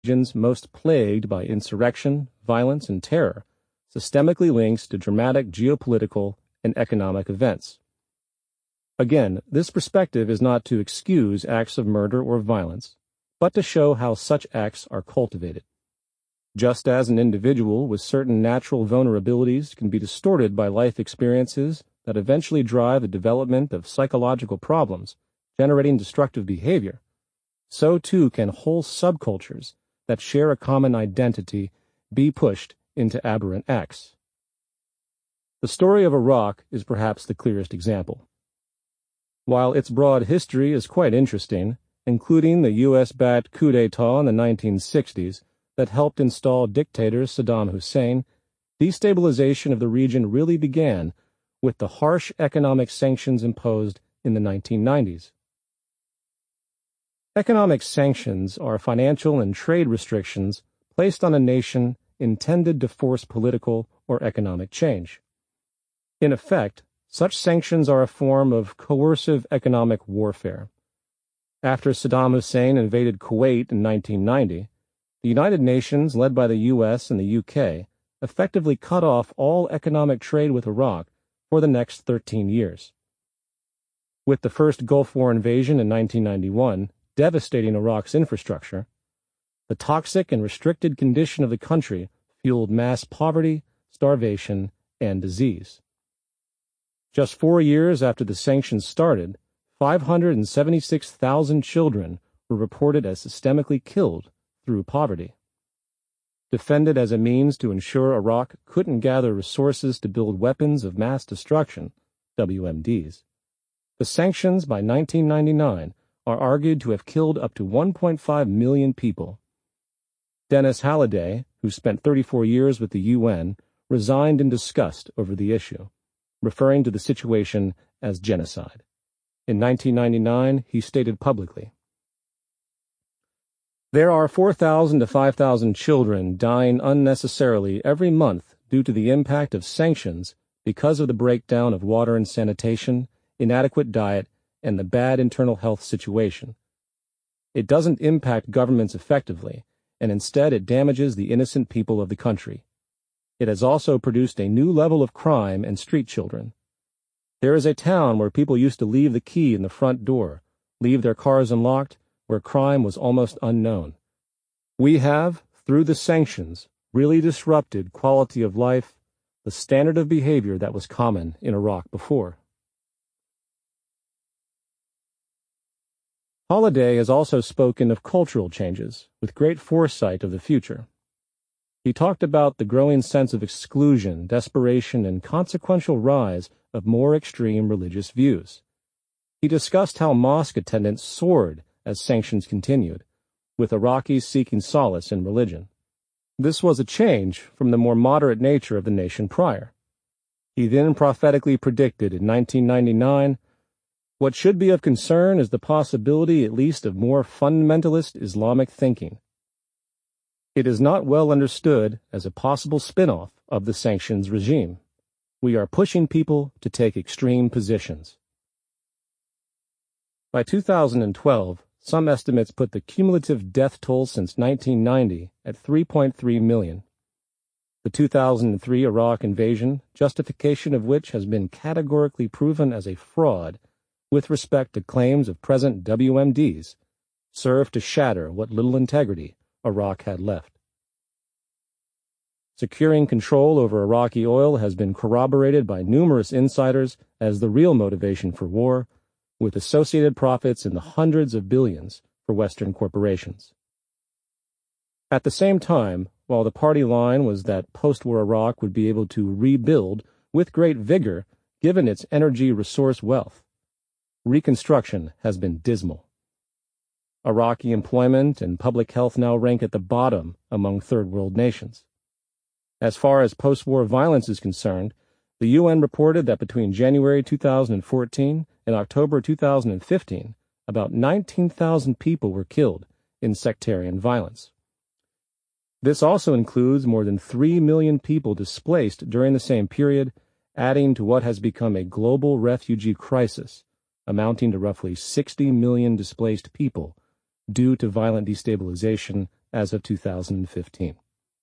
regions most plagued by insurrection, violence, and terror, systemically links to dramatic geopolitical and economic events. Again, this perspective is not to excuse acts of murder or violence, but to show how such acts are cultivated. Just as an individual with certain natural vulnerabilities can be distorted by life experiences that eventually drive the development of psychological problems, generating destructive behavior, so too can whole subcultures that share a common identity be pushed into aberrant acts. The story of Iraq is perhaps the clearest example. While its broad history is quite interesting, including the U.S.-backed coup d'etat in the 1960s that helped install dictator Saddam Hussein, destabilization of the region really began with the harsh economic sanctions imposed in the 1990s. Economic sanctions are financial and trade restrictions placed on a nation intended to force political or economic change. In effect, such sanctions are a form of coercive economic warfare. After Saddam Hussein invaded Kuwait in 1990, the United Nations, led by the U.S. and the U.K., effectively cut off all economic trade with Iraq for the next 13 years. With the first Gulf War invasion in 1991 devastating Iraq's infrastructure, the toxic and restricted condition of the country fueled mass poverty, starvation, and disease. Just 4 years after the sanctions started, 576,000 children were reported as systemically killed through poverty. Defended as a means to ensure Iraq couldn't gather resources to build weapons of mass destruction, WMDs, the sanctions by 1999 are argued to have killed up to 1.5 million people. Dennis Halliday, who spent 34 years with the UN, resigned in disgust over the issue, referring to the situation as genocide. In 1999, he stated publicly, "There are 4,000 to 5,000 children dying unnecessarily every month due to the impact of sanctions because of the breakdown of water and sanitation, inadequate diet, and the bad internal health situation. It doesn't impact governments effectively, and instead it damages the innocent people of the country. It has also produced a new level of crime and street children. There is a town where people used to leave the key in the front door, leave their cars unlocked, where crime was almost unknown. We have, through the sanctions, really disrupted quality of life, the standard of behavior that was common in Iraq before." Holliday has also spoken of cultural changes, with great foresight of the future. He talked about the growing sense of exclusion, desperation, and consequential rise of more extreme religious views. He discussed how mosque attendance soared as sanctions continued, with Iraqis seeking solace in religion. This was a change from the more moderate nature of the nation prior. He then prophetically predicted in 1999, "What should be of concern is the possibility at least of more fundamentalist Islamic thinking. It is not well understood as a possible spin-off of the sanctions regime. We are pushing people to take extreme positions." By 2012, some estimates put the cumulative death toll since 1990 at 3.3 million. The 2003 Iraq invasion, justification of which has been categorically proven as a fraud with respect to claims of present WMDs, served to shatter what little integrity Iraq had left. Securing control over Iraqi oil has been corroborated by numerous insiders as the real motivation for war, with associated profits in the hundreds of billions for Western corporations. At the same time, while the party line was that post-war Iraq would be able to rebuild with great vigor given its energy resource wealth, reconstruction has been dismal. Iraqi employment and public health now rank at the bottom among third-world nations. As far as post-war violence is concerned, the UN reported that between January 2014 and October 2015, about 19,000 people were killed in sectarian violence. This also includes more than 3 million people displaced during the same period, adding to what has become a global refugee crisis, amounting to roughly 60 million displaced people due to violent destabilization as of 2015.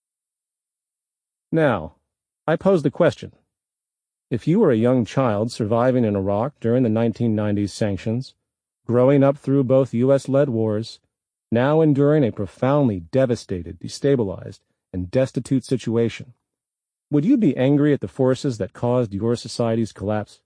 Now, I pose the question. If you were a young child surviving in Iraq during the 1990s sanctions, growing up through both U.S.-led wars, now enduring a profoundly devastated, destabilized, and destitute situation, would you be angry at the forces that caused your society's collapse?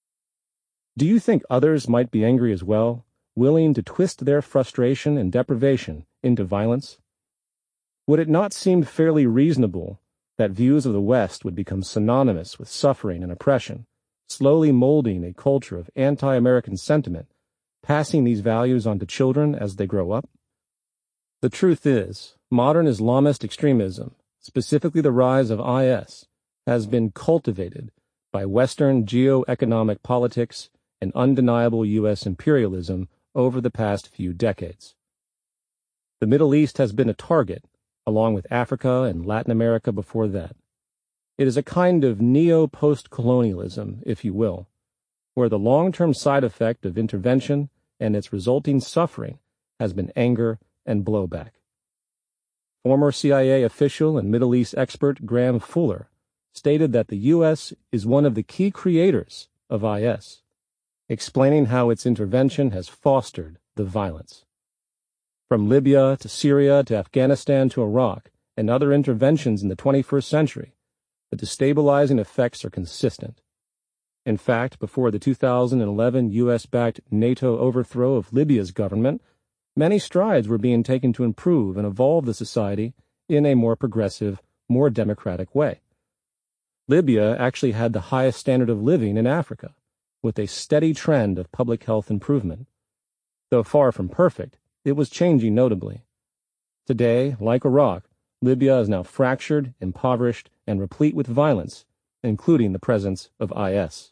Do you think others might be angry as well, willing to twist their frustration and deprivation into violence? Would it not seem fairly reasonable that views of the West would become synonymous with suffering and oppression, slowly molding a culture of anti-American sentiment, passing these values on to children as they grow up? The truth is, modern Islamist extremism, specifically the rise of IS, has been cultivated by Western geo-economic politics and undeniable U.S. imperialism over the past few decades. The Middle East has been a target, along with Africa and Latin America before that. It is a kind of neo-post-colonialism, if you will, where the long-term side effect of intervention and its resulting suffering has been anger and blowback. Former CIA official and Middle East expert Graham Fuller stated that the U.S. is one of the key creators of IS, explaining how its intervention has fostered the violence. From Libya to Syria to Afghanistan to Iraq and other interventions in the 21st century, the destabilizing effects are consistent. In fact, before the 2011 U.S.-backed NATO overthrow of Libya's government, many strides were being taken to improve and evolve the society in a more progressive, more democratic way. Libya actually had the highest standard of living in Africa, with a steady trend of public health improvement. Though far from perfect, it was changing notably. Today, like Iraq, Libya is now fractured, impoverished, and replete with violence, including the presence of IS.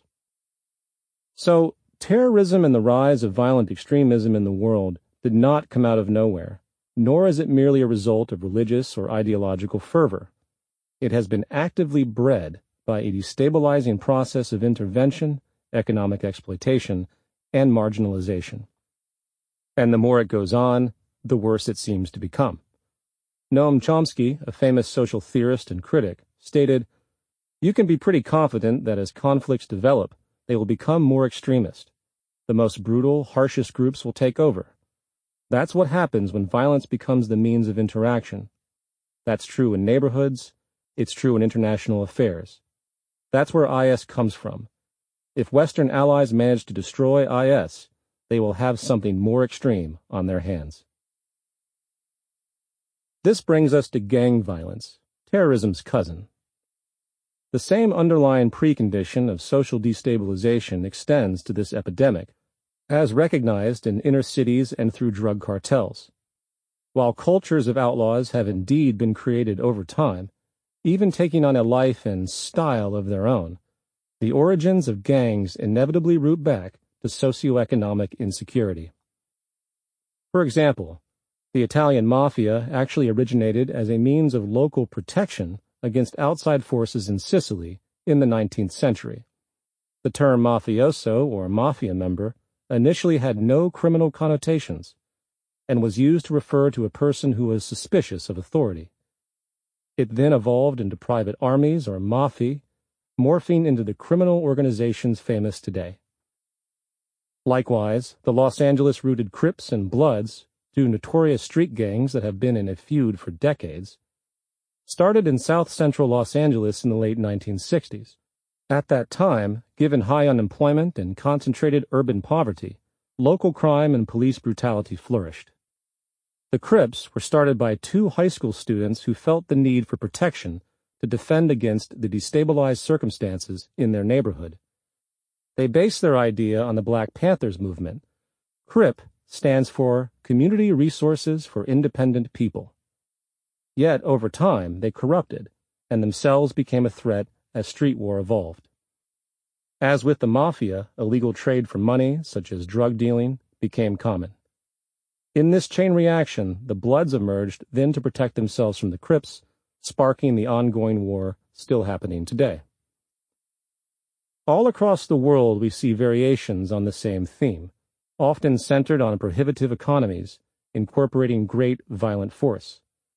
So, terrorism and the rise of violent extremism in the world did not come out of nowhere, nor is it merely a result of religious or ideological fervor. It has been actively bred by a destabilizing process of intervention, economic exploitation, and marginalization. And the more it goes on, the worse it seems to become. Noam Chomsky, a famous social theorist and critic, stated, "You can be pretty confident that as conflicts develop, they will become more extremist. The most brutal, harshest groups will take over. That's what happens when violence becomes the means of interaction. That's true in neighborhoods. It's true in international affairs. That's where IS comes from. If Western allies manage to destroy IS, they will have something more extreme on their hands." This brings us to gang violence, terrorism's cousin. The same underlying precondition of social destabilization extends to this epidemic, as recognized in inner cities and through drug cartels. While cultures of outlaws have indeed been created over time, even taking on a life and style of their own, the origins of gangs inevitably root back to socioeconomic insecurity. For example, the Italian mafia actually originated as a means of local protection against outside forces in Sicily in the 19th century. The term mafioso, or mafia member, initially had no criminal connotations and was used to refer to a person who was suspicious of authority. It then evolved into private armies, or mafia, morphing into the criminal organizations famous today. Likewise, the Los Angeles-rooted Crips and Bloods, two notorious street gangs that have been in a feud for decades, started in south-central Los Angeles in the late 1960s. At that time, given high unemployment and concentrated urban poverty, local crime and police brutality flourished. The Crips were started by two high school students who felt the need for protection to defend against the destabilized circumstances in their neighborhood. They based their idea on the Black Panthers movement. CRIP stands for Community Resources for Independent People. Yet, over time, they corrupted, and themselves became a threat as street war evolved. As with the mafia, illegal trade for money, such as drug dealing, became common. In this chain reaction, the Bloods emerged then to protect themselves from the Crips, sparking the ongoing war still happening today. All across the world we see variations on the same theme, often centered on prohibitive economies, incorporating great violent force.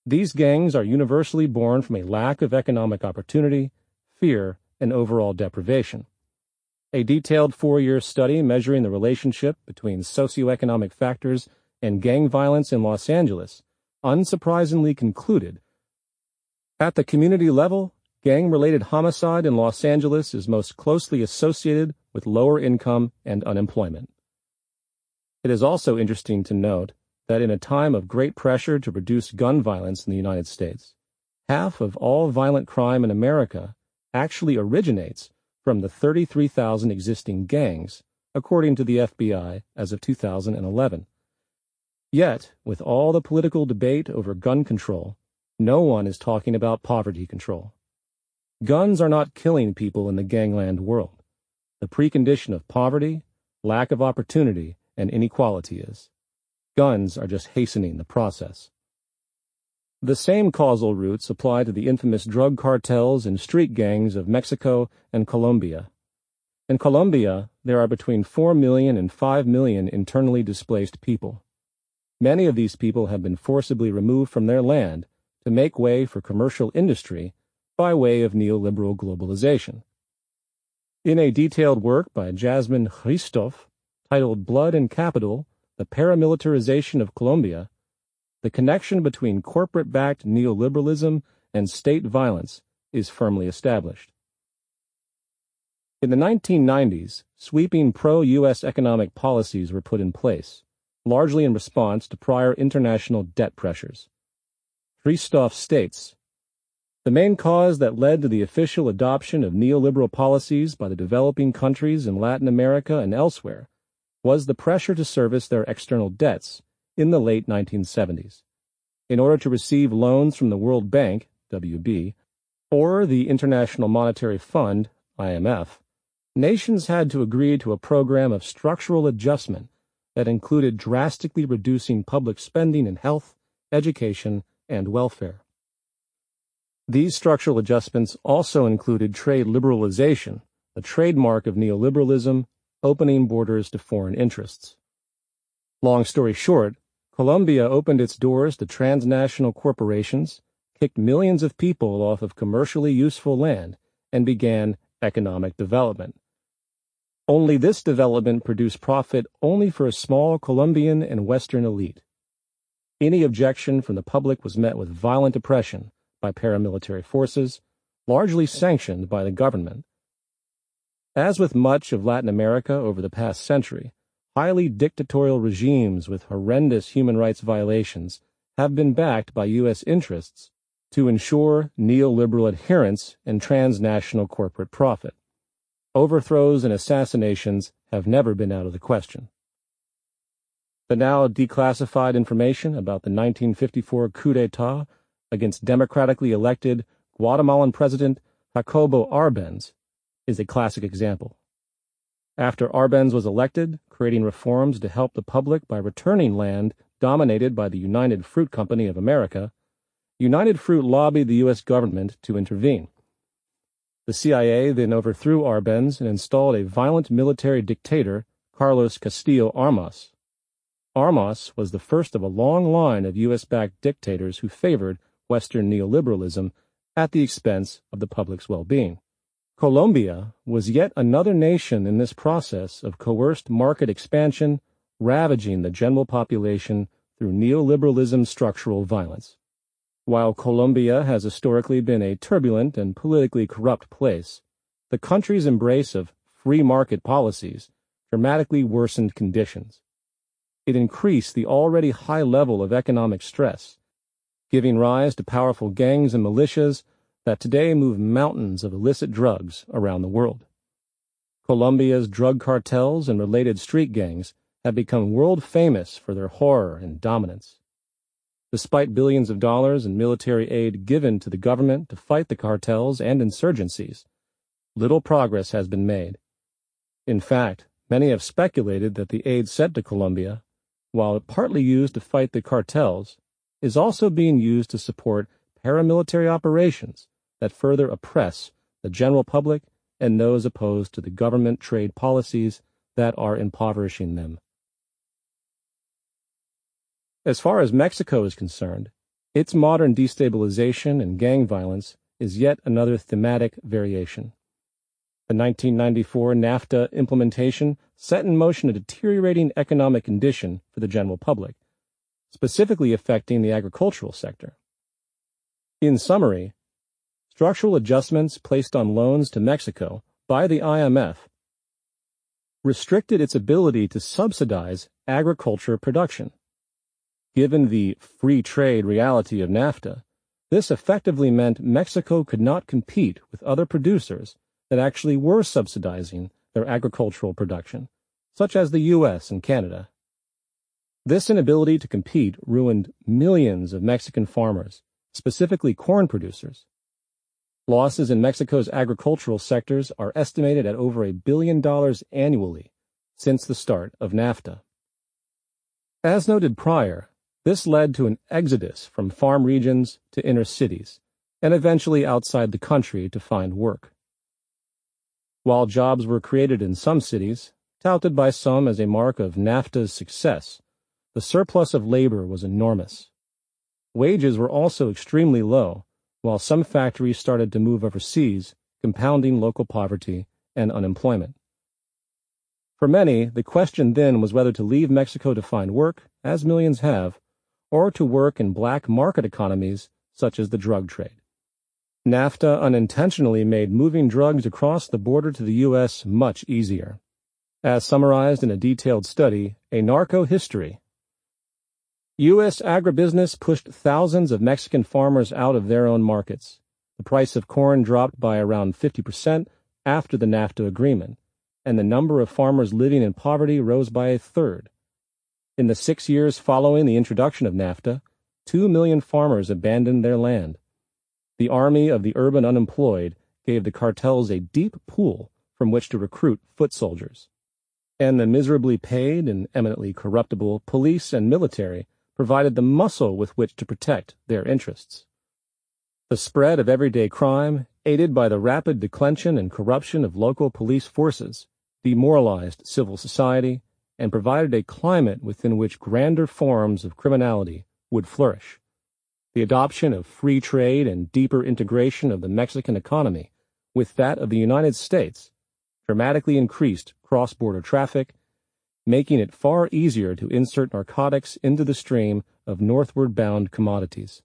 These gangs are universally born from a lack of economic opportunity, fear, and overall deprivation. A detailed 4-year study measuring the relationship between socioeconomic factors and gang violence in Los Angeles unsurprisingly concluded, at the community level, gang-related homicide in Los Angeles is most closely associated with lower income and unemployment. It is also interesting to note that in a time of great pressure to reduce gun violence in the United States, half of all violent crime in America actually originates from the 33,000 existing gangs, according to the FBI as of 2011. Yet, with all the political debate over gun control, no one is talking about poverty control. Guns are not killing people in the gangland world. The precondition of poverty, lack of opportunity, and inequality is. Guns are just hastening the process. The same causal roots apply to the infamous drug cartels and street gangs of Mexico and Colombia. In Colombia, there are between 4 million and 5 million internally displaced people. Many of these people have been forcibly removed from their land to make way for commercial industry by way of neoliberal globalization. In a detailed work by Jasmine Christophe, titled Blood and Capital, The Paramilitarization of Colombia, the connection between corporate-backed neoliberalism and state violence is firmly established. In the 1990s, sweeping pro-U.S. economic policies were put in place, largely in response to prior international debt pressures. Christophe states, the main cause that led to the official adoption of neoliberal policies by the developing countries in Latin America and elsewhere was the pressure to service their external debts in the late 1970s. In order to receive loans from the World Bank, WB, or the International Monetary Fund, IMF, nations had to agree to a program of structural adjustment that included drastically reducing public spending in health, education, and welfare. These structural adjustments also included trade liberalization, the trademark of neoliberalism, opening borders to foreign interests. Long story short, Colombia opened its doors to transnational corporations, kicked millions of people off of commercially useful land, and began economic development. Only this development produced profit only for a small Colombian and Western elite. Any objection from the public was met with violent oppression by paramilitary forces, largely sanctioned by the government. As with much of Latin America over the past century, highly dictatorial regimes with horrendous human rights violations have been backed by U.S. interests to ensure neoliberal adherence and transnational corporate profit. Overthrows and assassinations have never been out of the question. The now declassified information about the 1954 coup d'etat against democratically elected Guatemalan President Jacobo Arbenz is a classic example. After Arbenz was elected, creating reforms to help the public by returning land dominated by the United Fruit Company of America, United Fruit lobbied the U.S. government to intervene. The CIA then overthrew Arbenz and installed a violent military dictator, Carlos Castillo Armas. Armas was the first of a long line of U.S.-backed dictators who favored Western neoliberalism at the expense of the public's well-being. Colombia was yet another nation in this process of coerced market expansion, ravaging the general population through neoliberalism's structural violence. While Colombia has historically been a turbulent and politically corrupt place, the country's embrace of free market policies dramatically worsened conditions. It increased the already high level of economic stress, giving rise to powerful gangs and militias that today move mountains of illicit drugs around the world. Colombia's drug cartels and related street gangs have become world famous for their horror and dominance. Despite billions of dollars in military aid given to the government to fight the cartels and insurgencies, little progress has been made. In fact, many have speculated that the aid sent to Colombia, while partly used to fight the cartels, is also being used to support paramilitary operations that further oppress the general public and those opposed to the government trade policies that are impoverishing them. As far as Mexico is concerned, Its modern destabilization and gang violence is yet another thematic variation. The 1994 NAFTA implementation set in motion a deteriorating economic condition for the general public, specifically affecting the agricultural sector. In summary, structural adjustments placed on loans to Mexico by the IMF restricted its ability to subsidize agriculture production. Given the free trade reality of NAFTA, this effectively meant Mexico could not compete with other producers that actually were subsidizing their agricultural production, such as the U.S. and Canada. This inability to compete ruined millions of Mexican farmers, specifically corn producers. Losses in Mexico's agricultural sectors are estimated at over $1 billion annually since the start of NAFTA. As noted prior, this led to an exodus from farm regions to inner cities, and eventually outside the country to find work. While jobs were created in some cities, touted by some as a mark of NAFTA's success, the surplus of labor was enormous. Wages were also extremely low, while some factories started to move overseas, compounding local poverty and unemployment. For many, the question then was whether to leave Mexico to find work, as millions have, or to work in black market economies such as the drug trade. NAFTA unintentionally made moving drugs across the border to the U.S. much easier. As summarized in a detailed study, A Narco History, U.S. agribusiness pushed thousands of Mexican farmers out of their own markets. The price of corn dropped by around 50% after the NAFTA agreement, and the number of farmers living in poverty rose by a third. In the 6 years following the introduction of NAFTA, 2 million farmers abandoned their land. The army of the urban unemployed gave the cartels a deep pool from which to recruit foot soldiers. And the miserably paid and eminently corruptible police and military provided the muscle with which to protect their interests. The spread of everyday crime, aided by the rapid declension and corruption of local police forces, demoralized civil society and provided a climate within which grander forms of criminality would flourish. The adoption of free trade and deeper integration of the Mexican economy with that of the United States dramatically increased cross-border traffic, making it far easier to insert narcotics into the stream of northward-bound commodities.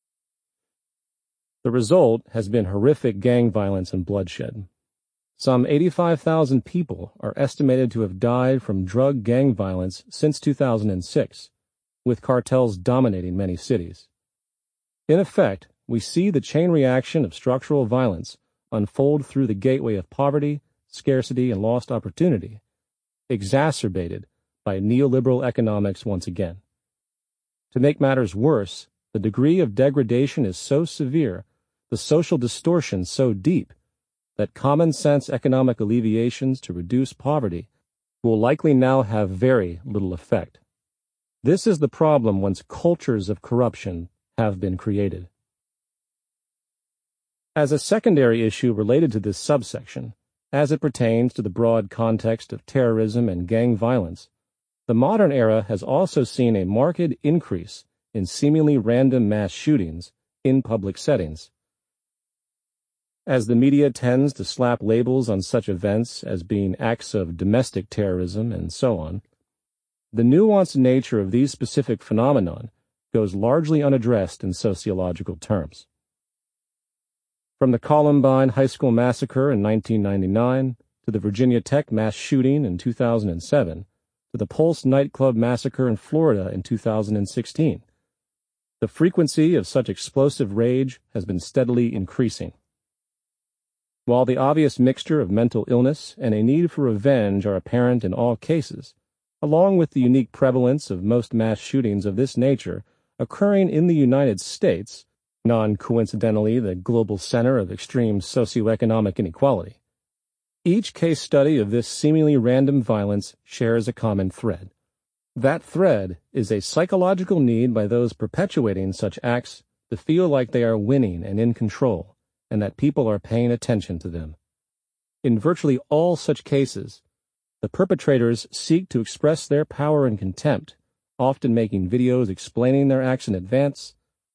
The result has been horrific gang violence and bloodshed. Some 85,000 people are estimated to have died from drug gang violence since 2006, with cartels dominating many cities. In effect, we see the chain reaction of structural violence unfold through the gateway of poverty, scarcity, and lost opportunity, exacerbated by neoliberal economics once again. To make matters worse, the degree of degradation is so severe, the social distortion so deep, that common-sense economic alleviations to reduce poverty will likely now have very little effect. This is the problem once cultures of corruption have been created. As a secondary issue related to this subsection, as it pertains to the broad context of terrorism and gang violence, the modern era has also seen a marked increase in seemingly random mass shootings in public settings. As the media tends to slap labels on such events as being acts of domestic terrorism and so on, the nuanced nature of these specific phenomenon goes largely unaddressed in sociological terms. From the Columbine High School massacre in 1999 to the Virginia Tech mass shooting in 2007 to the Pulse nightclub massacre in Florida in 2016, the frequency of such explosive rage has been steadily increasing. While the obvious mixture of mental illness and a need for revenge are apparent in all cases, along with the unique prevalence of most mass shootings of this nature occurring in the United States, non-coincidentally the global center of extreme socioeconomic inequality, each case study of this seemingly random violence shares a common thread. That thread is a psychological need by those perpetuating such acts to feel like they are winning and in control, and that people are paying attention to them. In virtually all such cases, the perpetrators seek to express their power and contempt, often making videos explaining their acts in advance,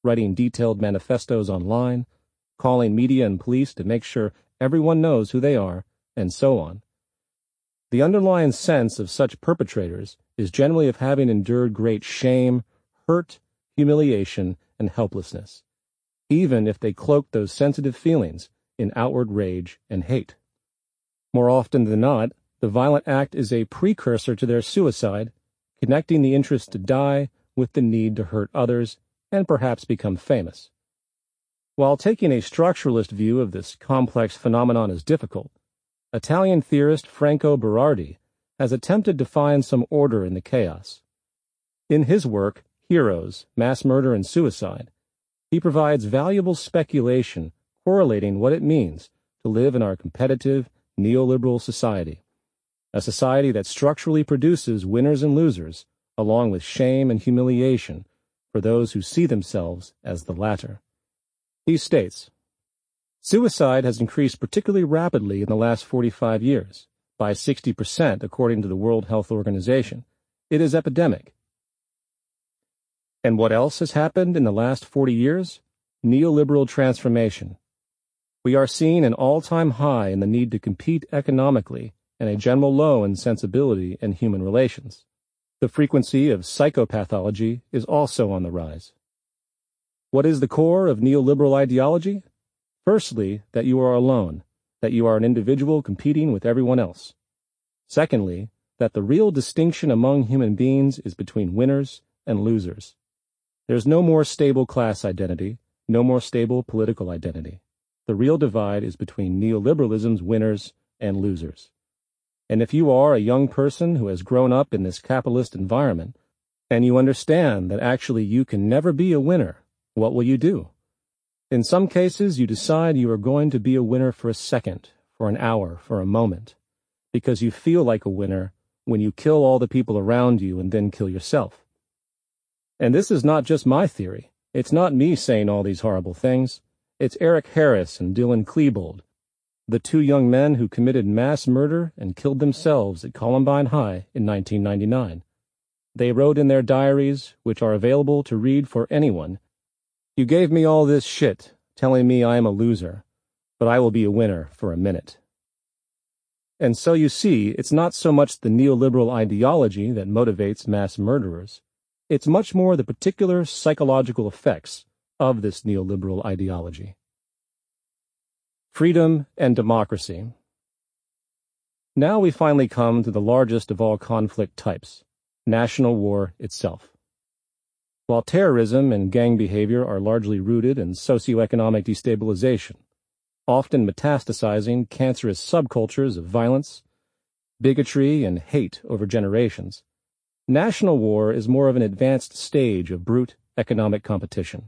writing detailed manifestos online, calling media and police to make sure everyone knows who they are, and so on. The underlying sense of such perpetrators is generally of having endured great shame, hurt, humiliation, and helplessness, even if they cloak those sensitive feelings in outward rage and hate. More often than not, the violent act is a precursor to their suicide, connecting the interest to die with the need to hurt others and perhaps become famous. While taking a structuralist view of this complex phenomenon is difficult, Italian theorist Franco Berardi has attempted to find some order in the chaos. In his work, Heroes, Mass Murder and Suicide, he provides valuable speculation correlating what it means to live in our competitive, neoliberal society, a society that structurally produces winners and losers, along with shame and humiliation for those who see themselves as the latter. He states, "Suicide has increased particularly rapidly in the last 45 years, by 60% according to the World Health Organization. It is epidemic. And what else has happened in the last 40 years? Neoliberal transformation. We are seeing an all-time high in the need to compete economically and a general low in sensibility and human relations. The frequency of psychopathology is also on the rise. What is the core of neoliberal ideology? Firstly, that you are alone, that you are an individual competing with everyone else. Secondly, that the real distinction among human beings is between winners and losers. There's no more stable class identity, no more stable political identity. The real divide is between neoliberalism's winners and losers. And if you are a young person who has grown up in this capitalist environment, and you understand that actually you can never be a winner, what will you do? In some cases, you decide you are going to be a winner for a second, for an hour, for a moment, because you feel like a winner when you kill all the people around you and then kill yourself. And this is not just my theory. It's not me saying all these horrible things. It's Eric Harris and Dylan Klebold, the two young men who committed mass murder and killed themselves at Columbine High in 1999. They wrote in their diaries, which are available to read for anyone, "You gave me all this shit, telling me I am a loser, but I will be a winner for a minute." And so you see, it's not so much the neoliberal ideology that motivates mass murderers. It's much more the particular psychological effects of this neoliberal ideology. Freedom and democracy. Now we finally come to the largest of all conflict types, national war itself. While terrorism and gang behavior are largely rooted in socioeconomic destabilization, often metastasizing cancerous subcultures of violence, bigotry, and hate over generations, national war is more of an advanced stage of brute economic competition.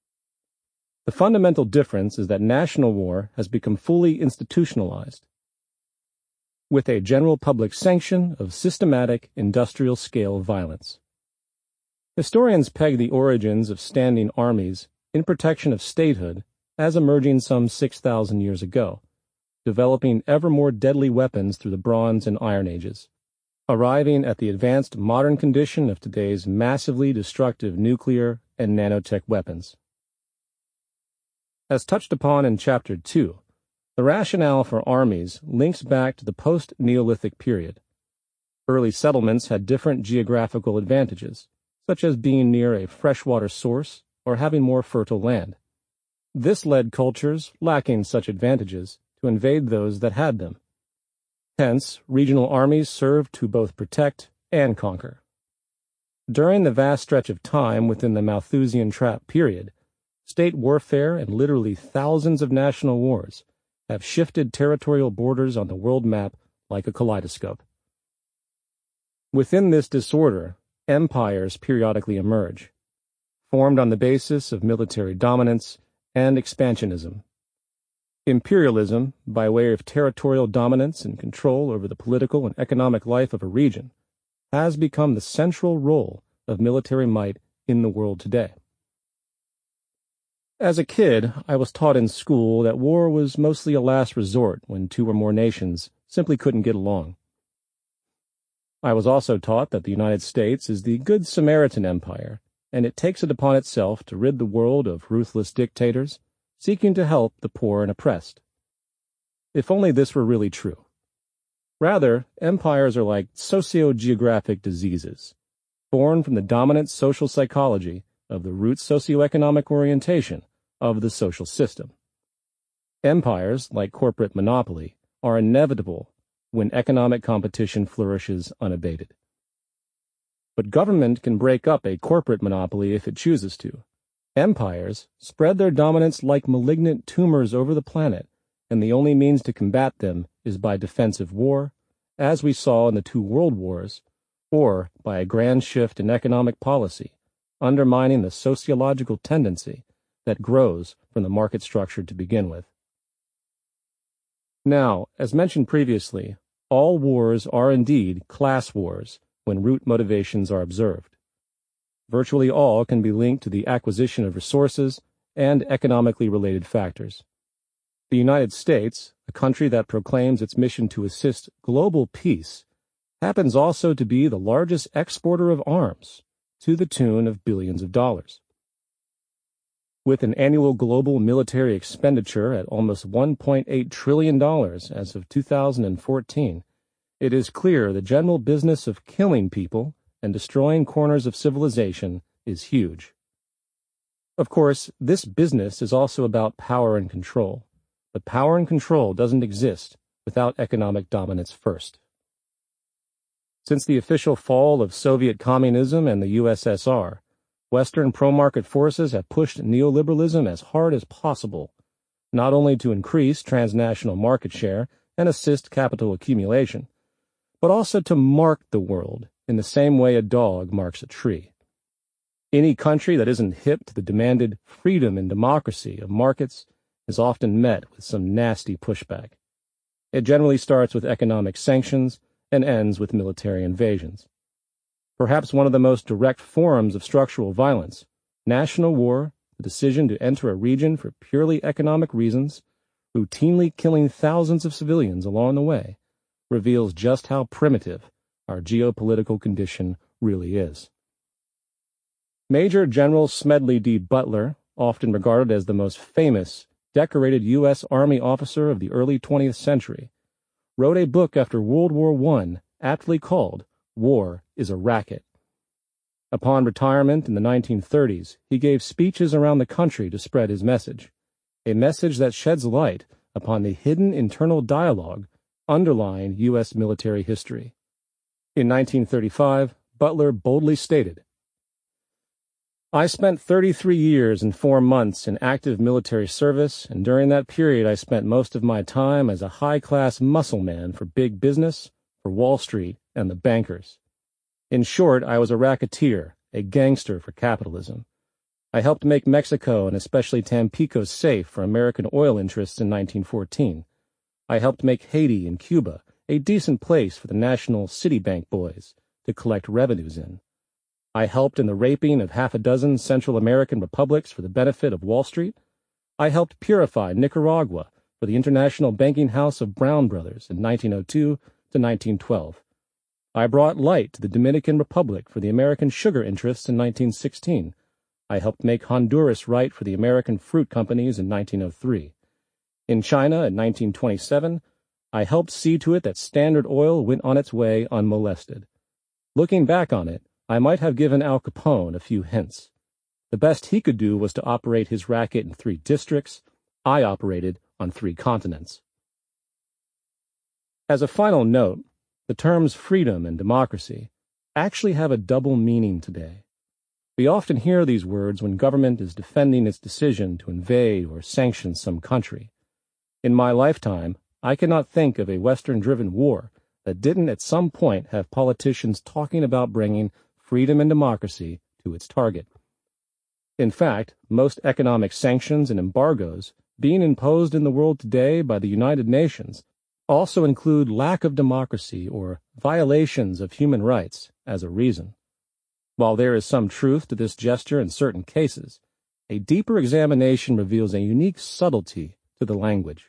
The fundamental difference is that national war has become fully institutionalized, with a general public sanction of systematic industrial-scale violence. Historians peg the origins of standing armies in protection of statehood as emerging some 6,000 years ago, developing ever more deadly weapons through the Bronze and Iron Ages, arriving at the advanced modern condition of today's massively destructive nuclear and nanotech weapons. As touched upon in Chapter 2, the rationale for armies links back to the post-Neolithic period. Early settlements had different geographical advantages, such as being near a freshwater source or having more fertile land. This led cultures lacking such advantages to invade those that had them. Hence, regional armies served to both protect and conquer. During the vast stretch of time within the Malthusian Trap period, state warfare and literally thousands of national wars have shifted territorial borders on the world map like a kaleidoscope. Within this disorder, empires periodically emerge, formed on the basis of military dominance and expansionism. Imperialism, by way of territorial dominance and control over the political and economic life of a region, has become the central role of military might in the world today. As a kid, I was taught in school that war was mostly a last resort when two or more nations simply couldn't get along. I was also taught that the United States is the Good Samaritan Empire, and it takes it upon itself to rid the world of ruthless dictators seeking to help the poor and oppressed. If only this were really true. Rather, empires are like socio-geographic diseases, born from the dominant social psychology of the root socioeconomic orientation of the social system. Empires, like corporate monopoly, are inevitable when economic competition flourishes unabated. But government can break up a corporate monopoly if it chooses to. Empires spread their dominance like malignant tumors over the planet, and the only means to combat them is by defensive war, as we saw in the two world wars, or by a grand shift in economic policy, undermining the sociological tendency that grows from the market structure to begin with. Now, as mentioned previously, all wars are indeed class wars when root motivations are observed. Virtually all can be linked to the acquisition of resources and economically related factors. The United States, a country that proclaims its mission to assist global peace, happens also to be the largest exporter of arms, to the tune of billions of dollars. With an annual global military expenditure at almost $1.8 trillion as of 2014, it is clear the general business of killing people and destroying corners of civilization is huge. Of course, this business is also about power and control, but power and control doesn't exist without economic dominance first. Since the official fall of Soviet communism and the USSR, Western pro-market forces have pushed neoliberalism as hard as possible, not only to increase transnational market share and assist capital accumulation, but also to mark the world in the same way a dog marks a tree. Any country that isn't hip to the demanded freedom and democracy of markets is often met with some nasty pushback. It generally starts with economic sanctions and ends with military invasions. Perhaps one of the most direct forms of structural violence, national war, the decision to enter a region for purely economic reasons, routinely killing thousands of civilians along the way, reveals just how primitive our geopolitical condition really is. Major General Smedley D. Butler, often regarded as the most famous, decorated U.S. Army officer of the early 20th century, wrote a book after World War I aptly called War is a Racket. Upon retirement in the 1930s, he gave speeches around the country to spread his message, a message that sheds light upon the hidden internal dialogue underlying U.S. military history. In 1935, Butler boldly stated, "I spent 33 years and 4 months in active military service, and during that period I spent most of my time as a high-class muscle man for big business, for Wall Street, and the bankers. In short, I was a racketeer, a gangster for capitalism. I helped make Mexico and especially Tampico safe for American oil interests in 1914. I helped make Haiti and Cuba a decent place for the national Citibank boys to collect revenues in. I helped in the raping of half a dozen Central American republics for the benefit of Wall Street. I helped purify Nicaragua for the International Banking House of Brown Brothers in 1902 to 1912. I brought light to the Dominican Republic for the American sugar interests in 1916. I helped make Honduras right for the American fruit companies in 1903. In China in 1927, I helped see to it that Standard Oil went on its way unmolested. Looking back on it, I might have given Al Capone a few hints. The best he could do was to operate his racket in 3 districts. I operated on 3 continents." As a final note, the terms freedom and democracy actually have a double meaning today. We often hear these words when government is defending its decision to invade or sanction some country. In my lifetime, I cannot think of a Western-driven war that didn't at some point have politicians talking about bringing freedom and democracy to its target. In fact, most economic sanctions and embargoes being imposed in the world today by the United Nations also include lack of democracy or violations of human rights as a reason. While there is some truth to this gesture in certain cases, a deeper examination reveals a unique subtlety to the language.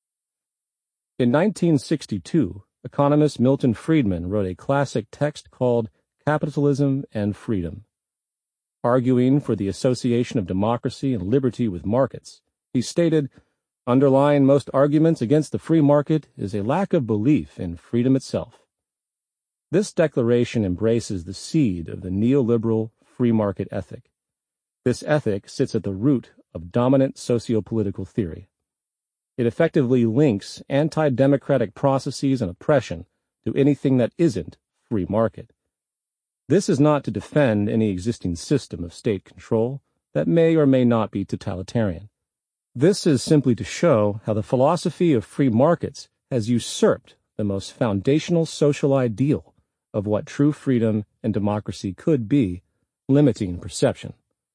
In 1962, economist Milton Friedman wrote a classic text called Capitalism and Freedom. arguing for the association of democracy and liberty with markets. He stated, "Underlying most arguments against the free market is a lack of belief in freedom itself." This declaration embraces the seed of the neoliberal free market ethic. This ethic sits at the root of dominant sociopolitical theory. It effectively links anti-democratic processes and oppression to anything that isn't free market. This is not to defend any existing system of state control that may or may not be totalitarian. This is simply to show how the philosophy of free markets has usurped the most foundational social ideal of what true freedom and democracy could be, limiting perception.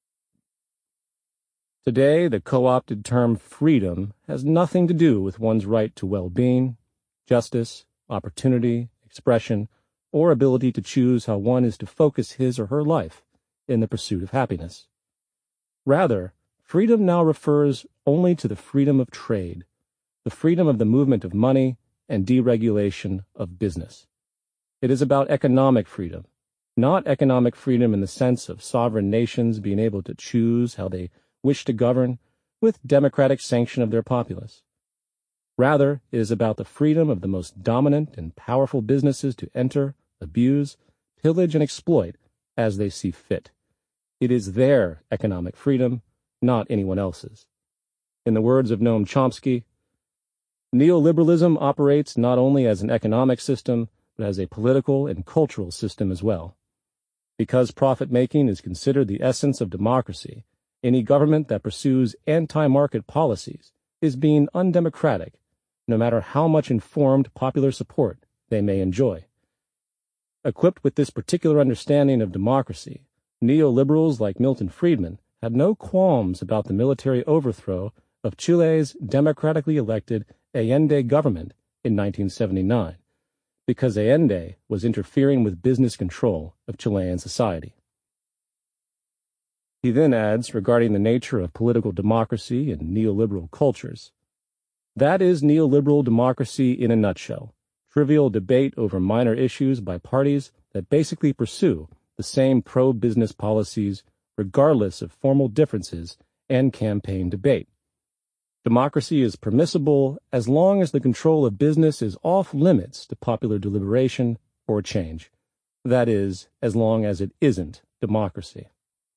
Today, the co-opted term freedom has nothing to do with one's right to well-being, justice, opportunity, expression, or ability to choose how one is to focus his or her life in the pursuit of happiness. Rather, freedom now refers only to the freedom of trade, the freedom of the movement of money, and deregulation of business. It is about economic freedom, not economic freedom in the sense of sovereign nations being able to choose how they wish to govern with democratic sanction of their populace. Rather, it is about the freedom of the most dominant and powerful businesses to enter, abuse, pillage, and exploit as they see fit. It is their economic freedom, not anyone else's. In the words of Noam Chomsky, neoliberalism operates not only as an economic system, but as a political and cultural system as well. Because profit-making is considered the essence of democracy, any government that pursues anti-market policies is being undemocratic, no matter how much informed popular support they may enjoy. Equipped with this particular understanding of democracy, neoliberals like Milton Friedman had no qualms about the military overthrow of Chile's democratically elected Allende government in 1979, because Allende was interfering with business control of Chilean society. He then adds, regarding the nature of political democracy in neoliberal cultures, "That is neoliberal democracy in a nutshell. Trivial debate over minor issues by parties that basically pursue the same pro-business policies regardless of formal differences and campaign debate. Democracy is permissible as long as the control of business is off limits to popular deliberation or change. That is, as long as it isn't democracy."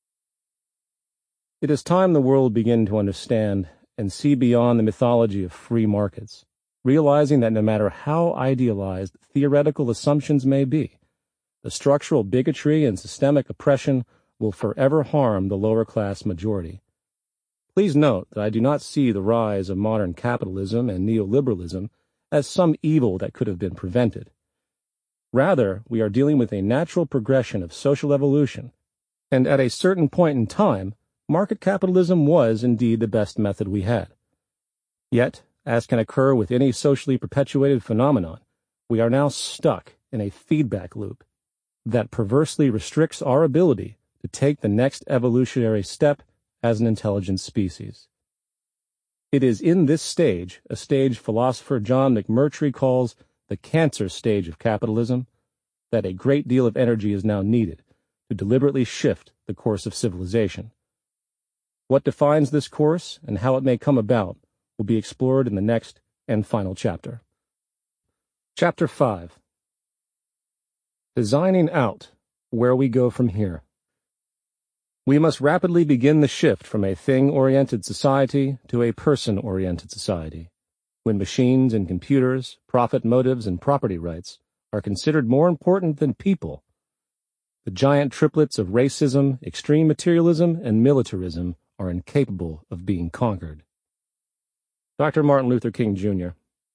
It is time the world began to understand and see beyond the mythology of free markets, realizing that no matter how idealized theoretical assumptions may be, the structural bigotry and systemic oppression will forever harm the lower-class majority. Please note that I do not see the rise of modern capitalism and neoliberalism as some evil that could have been prevented. Rather, we are dealing with a natural progression of social evolution, and at a certain point in time, market capitalism was indeed the best method we had. Yet, as can occur with any socially perpetuated phenomenon, we are now stuck in a feedback loop that perversely restricts our ability to take the next evolutionary step as an intelligent species. It is in this stage, a stage philosopher John McMurtry calls the cancer stage of capitalism, that a great deal of energy is now needed to deliberately shift the course of civilization. What defines this course and how it may come about will be explored in the next and final chapter. Chapter 5. Designing out where we go from here. We must rapidly begin the shift from a thing-oriented society to a person-oriented society, when machines and computers, profit motives, and property rights are considered more important than people. The giant triplets of racism, extreme materialism, and militarism are incapable of being conquered. Dr. Martin Luther King, Jr.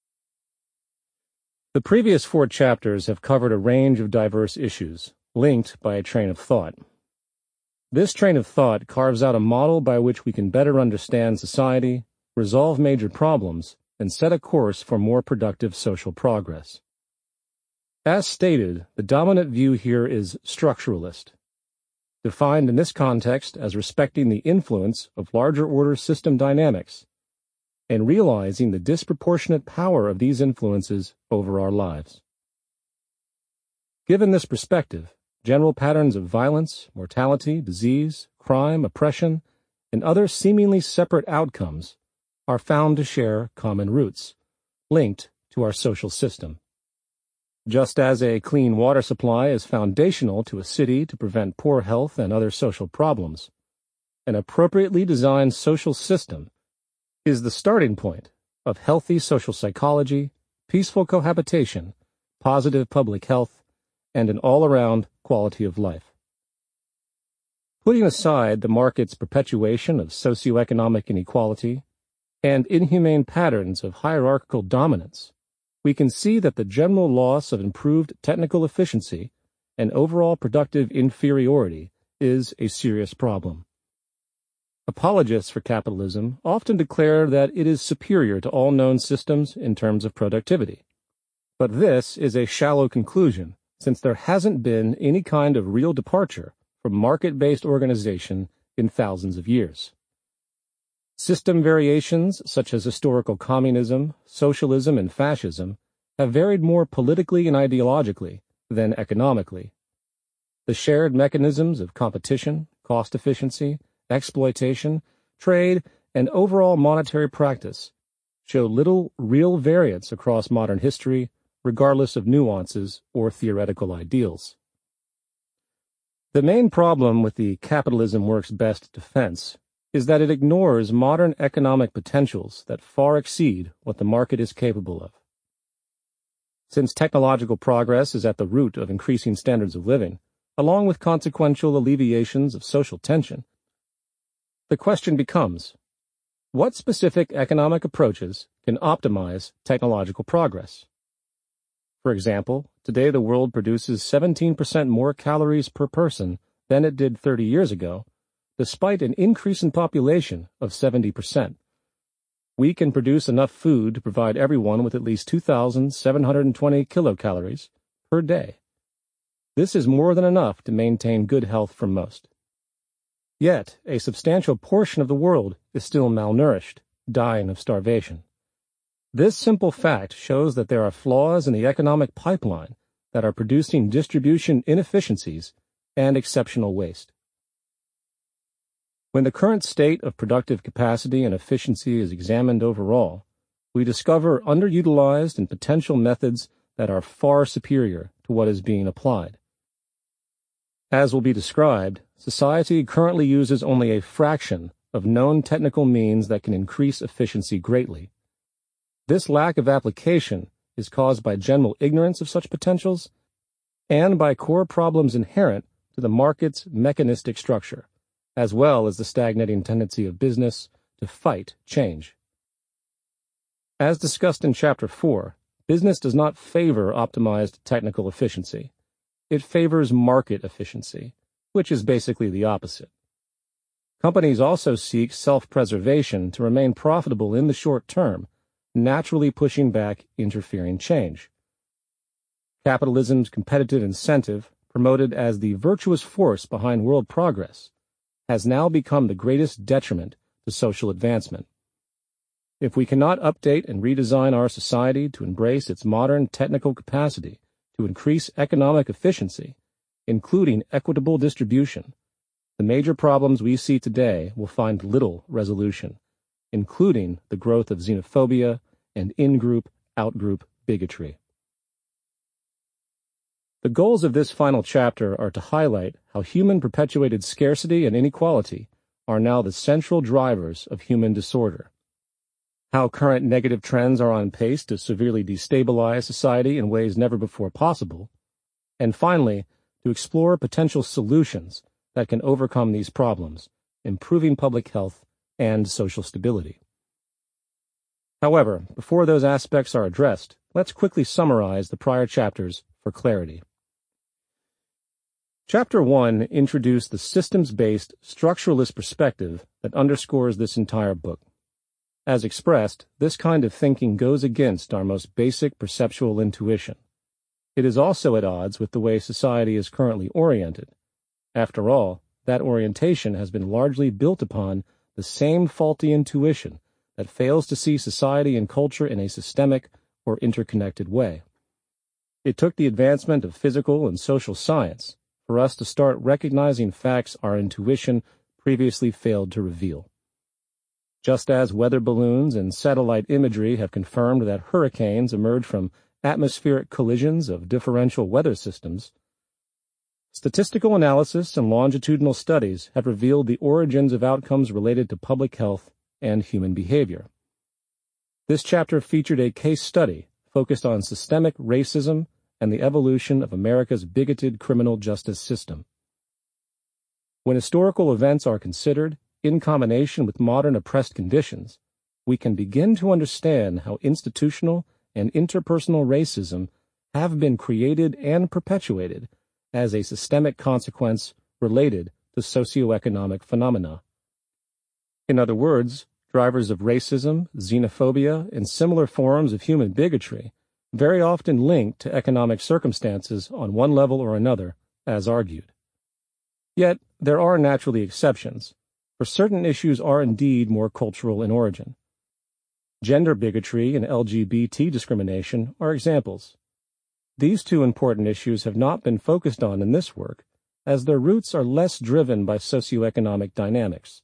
The previous 4 chapters have covered a range of diverse issues, linked by a train of thought. This train of thought carves out a model by which we can better understand society, resolve major problems, and set a course for more productive social progress. As stated, the dominant view here is structuralist, defined in this context as respecting the influence of larger order system dynamics and realizing the disproportionate power of these influences over our lives. Given this perspective, general patterns of violence, mortality, disease, crime, oppression, and other seemingly separate outcomes are found to share common roots, linked to our social system. Just as a clean water supply is foundational to a city to prevent poor health and other social problems, an appropriately designed social system is the starting point of healthy social psychology, peaceful cohabitation, positive public health, and an all-around quality of life. Putting aside the market's perpetuation of socioeconomic inequality and inhumane patterns of hierarchical dominance, we can see that the general loss of improved technical efficiency and overall productive inferiority is a serious problem. Apologists for capitalism often declare that it is superior to all known systems in terms of productivity. But this is a shallow conclusion, since there hasn't been any kind of real departure from market-based organization in thousands of years. System variations such as historical communism, socialism, and fascism have varied more politically and ideologically than economically. The shared mechanisms of competition, cost efficiency, exploitation, trade, and overall monetary practice show little real variance across modern history, regardless of nuances or theoretical ideals. The main problem with the capitalism works best defense is that it ignores modern economic potentials that far exceed what the market is capable of. Since technological progress is at the root of increasing standards of living, along with consequential alleviations of social tension, the question becomes, what specific economic approaches can optimize technological progress? For example, today the world produces 17% more calories per person than it did 30 years ago, despite an increase in population of 70%. We can produce enough food to provide everyone with at least 2,720 kilocalories per day. This is more than enough to maintain good health for most. Yet, a substantial portion of the world is still malnourished, dying of starvation. This simple fact shows that there are flaws in the economic pipeline that are producing distribution inefficiencies and exceptional waste. When the current state of productive capacity and efficiency is examined overall, we discover underutilized and potential methods that are far superior to what is being applied. As will be described, society currently uses only a fraction of known technical means that can increase efficiency greatly. This lack of application is caused by general ignorance of such potentials and by core problems inherent to the market's mechanistic structure, as well as the stagnating tendency of business to fight change. As discussed in Chapter 4, business does not favor optimized technical efficiency. It favors market efficiency, which is basically the opposite. Companies also seek self-preservation to remain profitable in the short term, naturally pushing back interfering change. Capitalism's competitive incentive, promoted as the virtuous force behind world progress, has now become the greatest detriment to social advancement. If we cannot update and redesign our society to embrace its modern technical capacity to increase economic efficiency, including equitable distribution, the major problems we see today will find little resolution, including the growth of xenophobia and in-group, out-group bigotry. The goals of this final chapter are to highlight how human-perpetuated scarcity and inequality are now the central drivers of human disorder, how current negative trends are on pace to severely destabilize society in ways never before possible, and finally, to explore potential solutions that can overcome these problems, improving public health and social stability. However, before those aspects are addressed, let's quickly summarize the prior chapters for clarity. Chapter 1 introduced the systems-based structuralist perspective that underscores this entire book. As expressed, this kind of thinking goes against our most basic perceptual intuition. It is also at odds with the way society is currently oriented. After all, that orientation has been largely built upon the same faulty intuition that fails to see society and culture in a systemic or interconnected way. It took the advancement of physical and social science, for us to start recognizing facts our intuition previously failed to reveal. Just as weather balloons and satellite imagery have confirmed that hurricanes emerge from atmospheric collisions of differential weather systems, statistical analysis and longitudinal studies have revealed the origins of outcomes related to public health and human behavior. This chapter featured a case study focused on systemic racism and the evolution of America's bigoted criminal justice system. When historical events are considered in combination with modern oppressed conditions, we can begin to understand how institutional and interpersonal racism have been created and perpetuated as a systemic consequence related to socioeconomic phenomena. In other words, drivers of racism, xenophobia, and similar forms of human bigotry very often linked to economic circumstances on one level or another, as argued. Yet, there are naturally exceptions, for certain issues are indeed more cultural in origin. Gender bigotry and LGBT discrimination are examples. These two important issues have not been focused on in this work, as their roots are less driven by socioeconomic dynamics.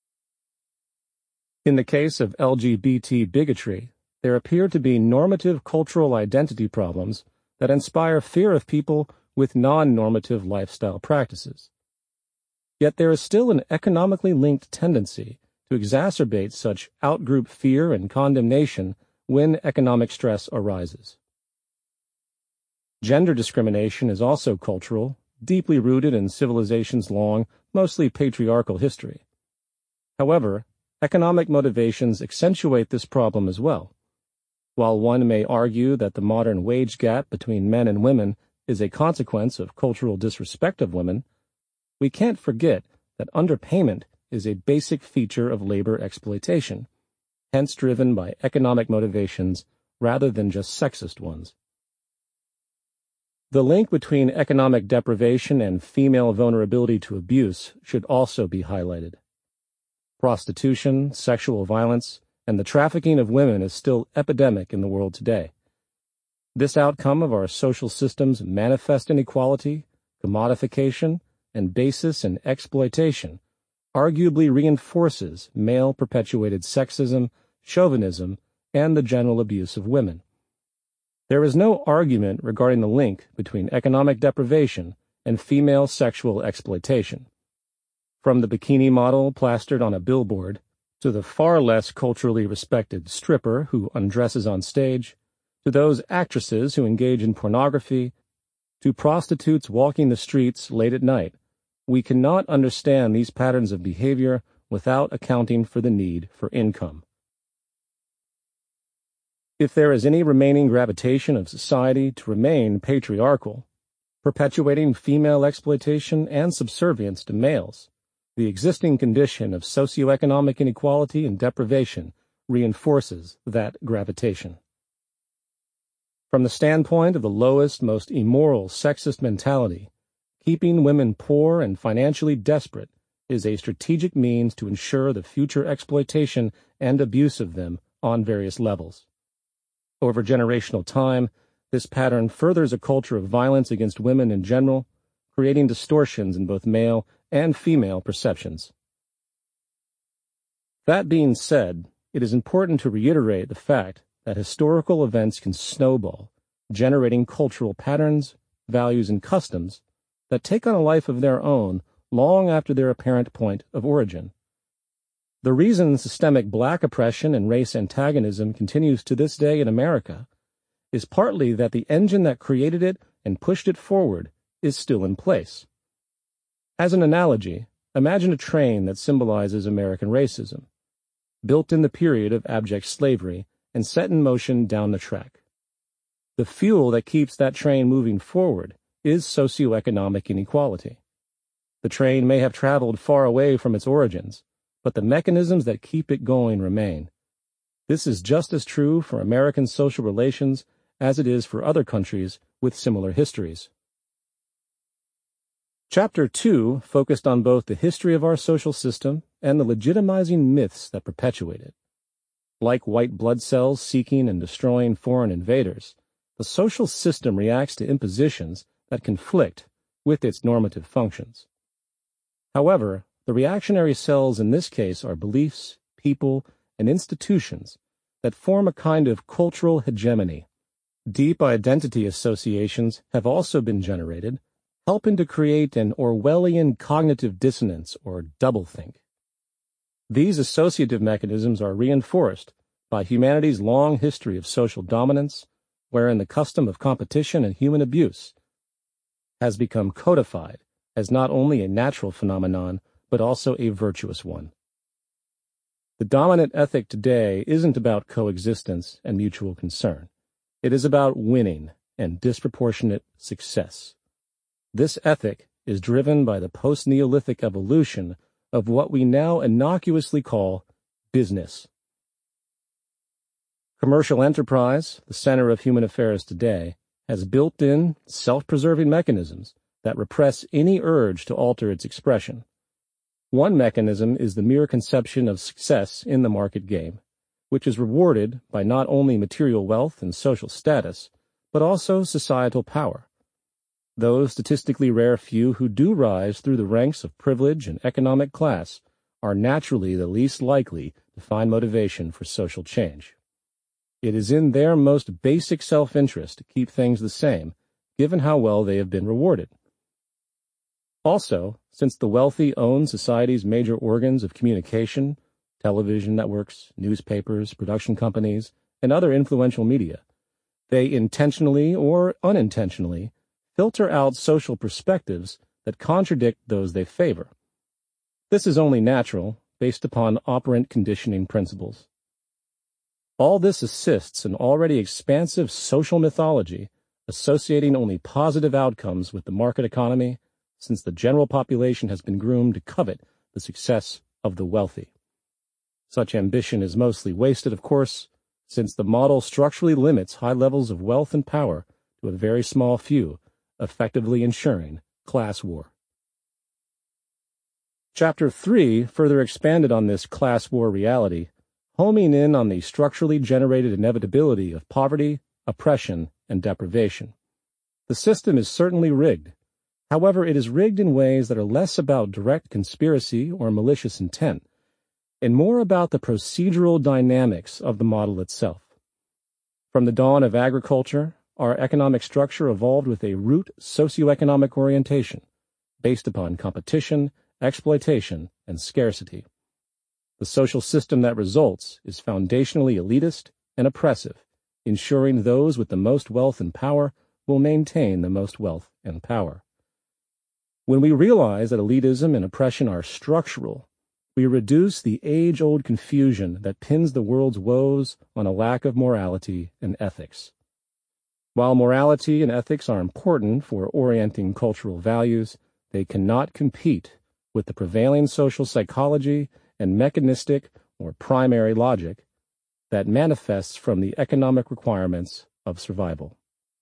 In the case of LGBT bigotry, there appear to be normative cultural identity problems that inspire fear of people with non-normative lifestyle practices. Yet there is still an economically linked tendency to exacerbate such outgroup fear and condemnation when economic stress arises. Gender discrimination is also cultural, deeply rooted in civilization's long, mostly patriarchal history. However, economic motivations accentuate this problem as well. While one may argue that the modern wage gap between men and women is a consequence of cultural disrespect of women, we can't forget that underpayment is a basic feature of labor exploitation, hence driven by economic motivations rather than just sexist ones. The link between economic deprivation and female vulnerability to abuse should also be highlighted. Prostitution, sexual violence, and the trafficking of women is still epidemic in the world today. This outcome of our social system's manifest inequality, commodification, and basis in exploitation arguably reinforces male-perpetuated sexism, chauvinism, and the general abuse of women. There is no argument regarding the link between economic deprivation and female sexual exploitation. From the bikini model plastered on a billboard, to the far less culturally respected stripper who undresses on stage, to those actresses who engage in pornography, to prostitutes walking the streets late at night, we cannot understand these patterns of behavior without accounting for the need for income. If there is any remaining gravitation of society to remain patriarchal, perpetuating female exploitation and subservience to males, the existing condition of socioeconomic inequality and deprivation reinforces that gravitation. From the standpoint of the lowest, most immoral sexist mentality, keeping women poor and financially desperate is a strategic means to ensure the future exploitation and abuse of them on various levels. Over generational time, this pattern furthers a culture of violence against women in general, creating distortions in both male and female perceptions. That being said, it is important to reiterate the fact that historical events can snowball, generating cultural patterns, values, and customs that take on a life of their own long after their apparent point of origin. The reason systemic black oppression and race antagonism continues to this day in America is partly that the engine that created it and pushed it forward is still in place. As an analogy, imagine a train that symbolizes American racism, built in the period of abject slavery and set in motion down the track. The fuel that keeps that train moving forward is socioeconomic inequality. The train may have traveled far away from its origins, but the mechanisms that keep it going remain. This is just as true for American social relations as it is for other countries with similar histories. Chapter 2 focused on both the history of our social system and the legitimizing myths that perpetuate it. Like white blood cells seeking and destroying foreign invaders, the social system reacts to impositions that conflict with its normative functions. However, the reactionary cells in this case are beliefs, people, and institutions that form a kind of cultural hegemony. Deep identity associations have also been generated, helping to create an Orwellian cognitive dissonance or doublethink. These associative mechanisms are reinforced by humanity's long history of social dominance, wherein the custom of competition and human abuse has become codified as not only a natural phenomenon, but also a virtuous one. The dominant ethic today isn't about coexistence and mutual concern. It is about winning and disproportionate success. This ethic is driven by the post-Neolithic evolution of what we now innocuously call business. Commercial enterprise, the center of human affairs today, has built-in, self-preserving mechanisms that repress any urge to alter its expression. One mechanism is the mere conception of success in the market game, which is rewarded by not only material wealth and social status, but also societal power. Those statistically rare few who do rise through the ranks of privilege and economic class are naturally the least likely to find motivation for social change. It is in their most basic self-interest to keep things the same, given how well they have been rewarded. Also, since the wealthy own society's major organs of communication, television networks, newspapers, production companies, and other influential media, they intentionally or unintentionally filter out social perspectives that contradict those they favor. This is only natural, based upon operant conditioning principles. All this assists an already expansive social mythology, associating only positive outcomes with the market economy, since the general population has been groomed to covet the success of the wealthy. Such ambition is mostly wasted, of course, since the model structurally limits high levels of wealth and power to a very small few, effectively ensuring class war. Chapter 3 further expanded on this class war reality, homing in on the structurally generated inevitability of poverty, oppression, and deprivation. The system is certainly rigged. However, it is rigged in ways that are less about direct conspiracy or malicious intent, and more about the procedural dynamics of the model itself. From the dawn of agriculture, our economic structure evolved with a root socioeconomic orientation, based upon competition, exploitation, and scarcity. The social system that results is foundationally elitist and oppressive, ensuring those with the most wealth and power will maintain the most wealth and power. When we realize that elitism and oppression are structural, we reduce the age-old confusion that pins the world's woes on a lack of morality and ethics. While morality and ethics are important for orienting cultural values, they cannot compete with the prevailing social psychology and mechanistic or primary logic that manifests from the economic requirements of survival.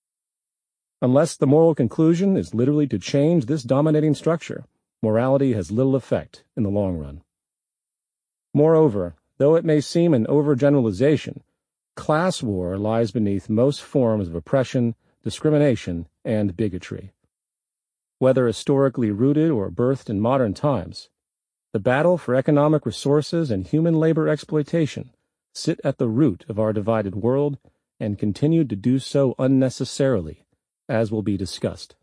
Unless the moral conclusion is literally to change this dominating structure, morality has little effect in the long run. Moreover, though it may seem an overgeneralization, class war lies beneath most forms of oppression, discrimination, and bigotry. Whether historically rooted or birthed in modern times, the battle for economic resources and human labor exploitation sit at the root of our divided world and continue to do so unnecessarily, as will be discussed.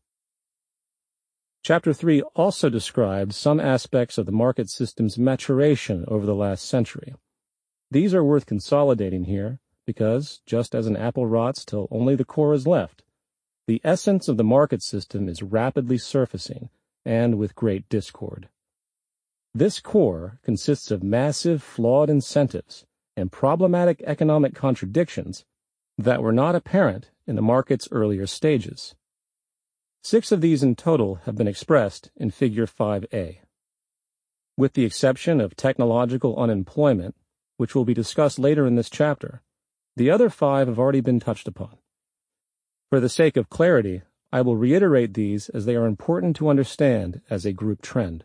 Chapter 3 also described some aspects of the market system's maturation over the last century. These are worth consolidating here because, just as an apple rots till only the core is left, the essence of the market system is rapidly surfacing, and with great discord. This core consists of massive flawed incentives and problematic economic contradictions that were not apparent in the market's earlier stages. 6 of these in total have been expressed in Figure 5a. With the exception of technological unemployment, which will be discussed later in this chapter, the other 5 have already been touched upon. For the sake of clarity, I will reiterate these as they are important to understand as a group trend.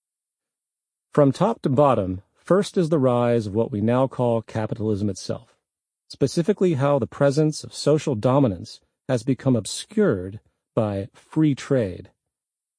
From top to bottom, first is the rise of what we now call capitalism itself, specifically how the presence of social dominance has become obscured by free trade.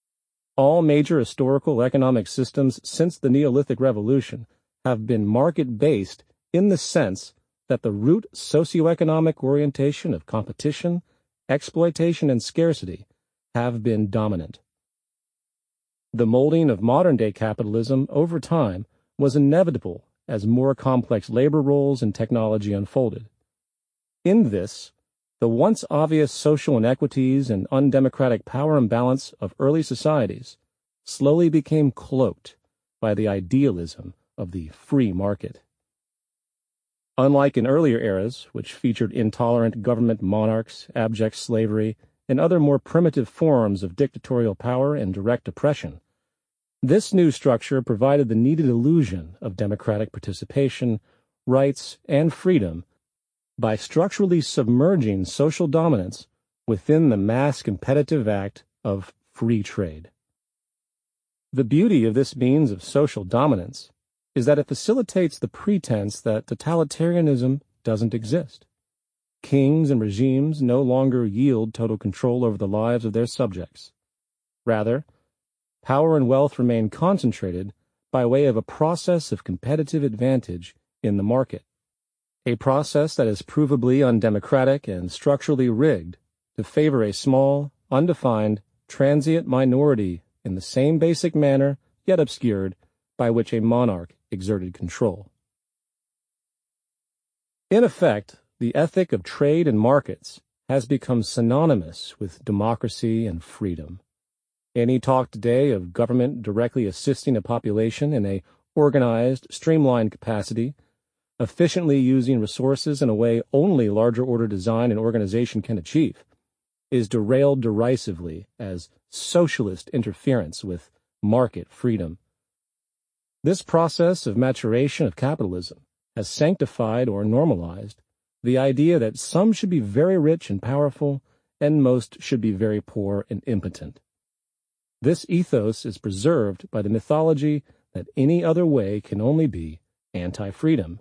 All major historical economic systems since the Neolithic Revolution have been market-based in the sense that the root socioeconomic orientation of competition, exploitation, and scarcity have been dominant. The molding of modern-day capitalism over time was inevitable as more complex labor roles and technology unfolded. In this, the once obvious social inequities and undemocratic power imbalance of early societies slowly became cloaked by the idealism of the free market. Unlike in earlier eras, which featured intolerant government monarchs, abject slavery, and other more primitive forms of dictatorial power and direct oppression, this new structure provided the needed illusion of democratic participation, rights, and freedom by structurally submerging social dominance within the mass competitive act of free trade. The beauty of this means of social dominance is that it facilitates the pretense that totalitarianism doesn't exist. Kings and regimes no longer yield total control over the lives of their subjects. Rather, power and wealth remain concentrated by way of a process of competitive advantage in the market, a process that is provably undemocratic and structurally rigged to favor a small, undefined, transient minority in the same basic manner, yet obscured, by which a monarch exerted control. In effect, the ethic of trade and markets has become synonymous with democracy and freedom. Any talk today of government directly assisting a population in a organized, streamlined capacity, efficiently using resources in a way only larger order design and organization can achieve, is derailed derisively as socialist interference with market freedom. This process of maturation of capitalism has sanctified or normalized the idea that some should be very rich and powerful and most should be very poor and impotent. This ethos is preserved by the mythology that any other way can only be anti-freedom.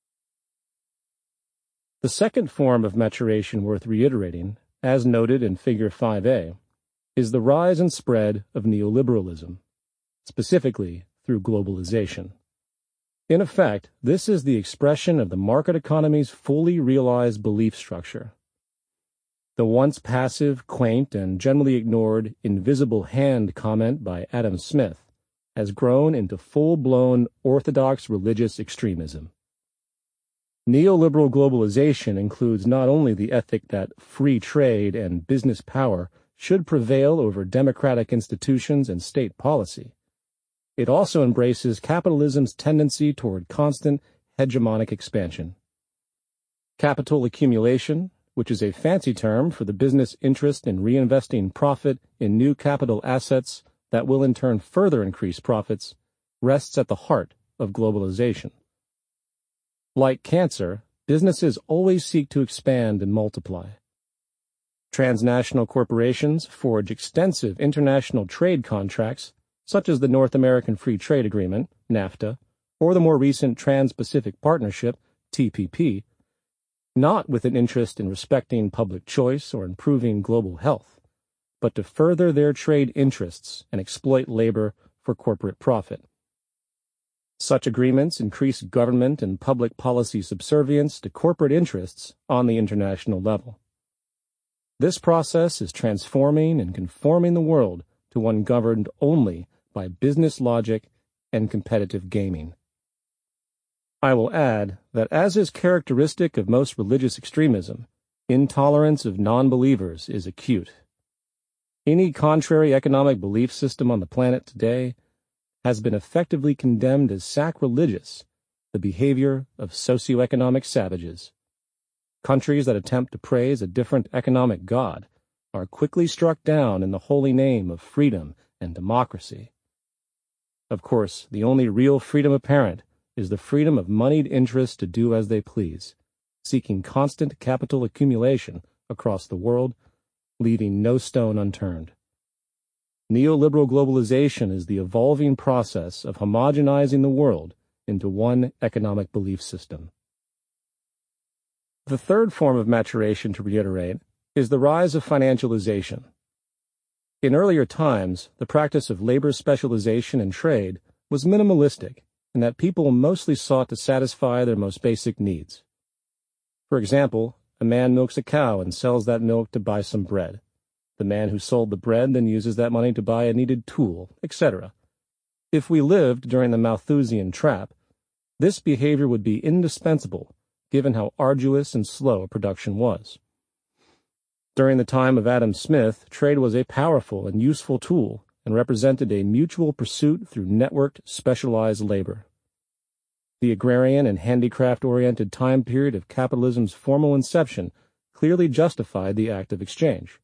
The second form of maturation worth reiterating, as noted in Figure 5a, is the rise and spread of neoliberalism, specifically through globalization. In effect, this is the expression of the market economy's fully realized belief structure. The once passive, quaint, and generally ignored invisible hand comment by Adam Smith has grown into full-blown orthodox religious extremism. Neoliberal globalization includes not only the ethic that free trade and business power should prevail over democratic institutions and state policy, it also embraces capitalism's tendency toward constant hegemonic expansion. Capital accumulation, which is a fancy term for the business interest in reinvesting profit in new capital assets that will in turn further increase profits, rests at the heart of globalization. Like cancer, businesses always seek to expand and multiply. Transnational corporations forge extensive international trade contracts, such as the North American Free Trade Agreement, NAFTA, or the more recent Trans-Pacific Partnership, TPP, not with an interest in respecting public choice or improving global health, but to further their trade interests and exploit labor for corporate profit. Such agreements increase government and public policy subservience to corporate interests on the international level. This process is transforming and conforming the world to one governed only by business logic and competitive gaming. I will add that, as is characteristic of most religious extremism, intolerance of non-believers is acute. Any contrary economic belief system on the planet today has been effectively condemned as sacrilegious, the behavior of socioeconomic savages. Countries that attempt to praise a different economic god are quickly struck down in the holy name of freedom and democracy. Of course, the only real freedom apparent is the freedom of moneyed interests to do as they please, seeking constant capital accumulation across the world, leaving no stone unturned. Neoliberal globalization is the evolving process of homogenizing the world into one economic belief system. The third form of maturation, to reiterate, is the rise of financialization. In earlier times, the practice of labor specialization in trade was minimalistic in that people mostly sought to satisfy their most basic needs. For example, a man milks a cow and sells that milk to buy some bread. The man who sold the bread then uses that money to buy a needed tool, etc. If we lived during the Malthusian trap, this behavior would be indispensable, given how arduous and slow production was. During the time of Adam Smith, trade was a powerful and useful tool and represented a mutual pursuit through networked, specialized labor. The agrarian and handicraft-oriented time period of capitalism's formal inception clearly justified the act of exchange.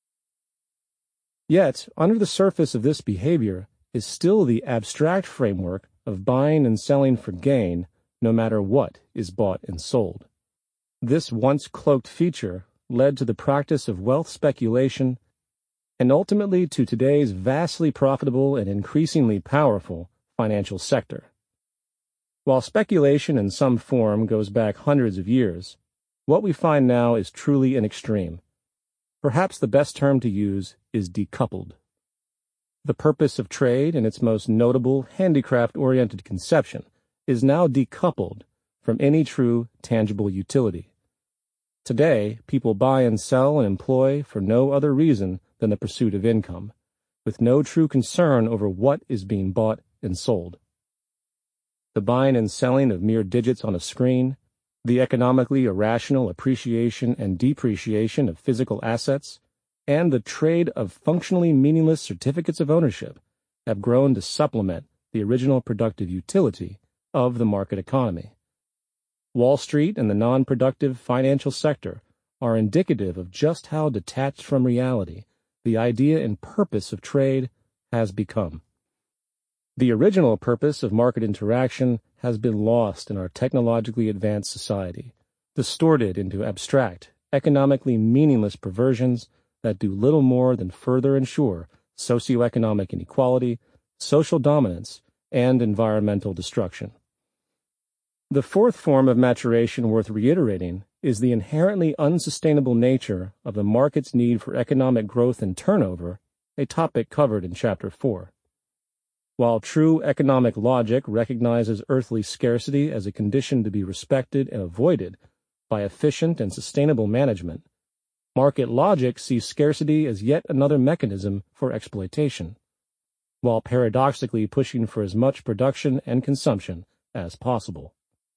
Yet, under the surface of this behavior is still the abstract framework of buying and selling for gain, no matter what is bought and sold. This once cloaked feature led to the practice of wealth speculation and ultimately to today's vastly profitable and increasingly powerful financial sector. While speculation in some form goes back hundreds of years, what we find now is truly an extreme. Perhaps the best term to use is decoupled. The purpose of trade in its most notable handicraft-oriented conception is now decoupled from any true tangible utility. Today, people buy and sell and employ for no other reason than the pursuit of income, with no true concern over what is being bought and sold. The buying and selling of mere digits on a screen, the economically irrational appreciation and depreciation of physical assets, and the trade of functionally meaningless certificates of ownership have grown to supplement the original productive utility of the market economy. Wall Street and the non-productive financial sector are indicative of just how detached from reality the idea and purpose of trade has become. The original purpose of market interaction has been lost in our technologically advanced society, distorted into abstract, economically meaningless perversions that do little more than further ensure socioeconomic inequality, social dominance, and environmental destruction. The fourth form of maturation worth reiterating is the inherently unsustainable nature of the market's need for economic growth and turnover, a topic covered in Chapter 4. While true economic logic recognizes earthly scarcity as a condition to be respected and avoided by efficient and sustainable management, market logic sees scarcity as yet another mechanism for exploitation, while paradoxically pushing for as much production and consumption as possible.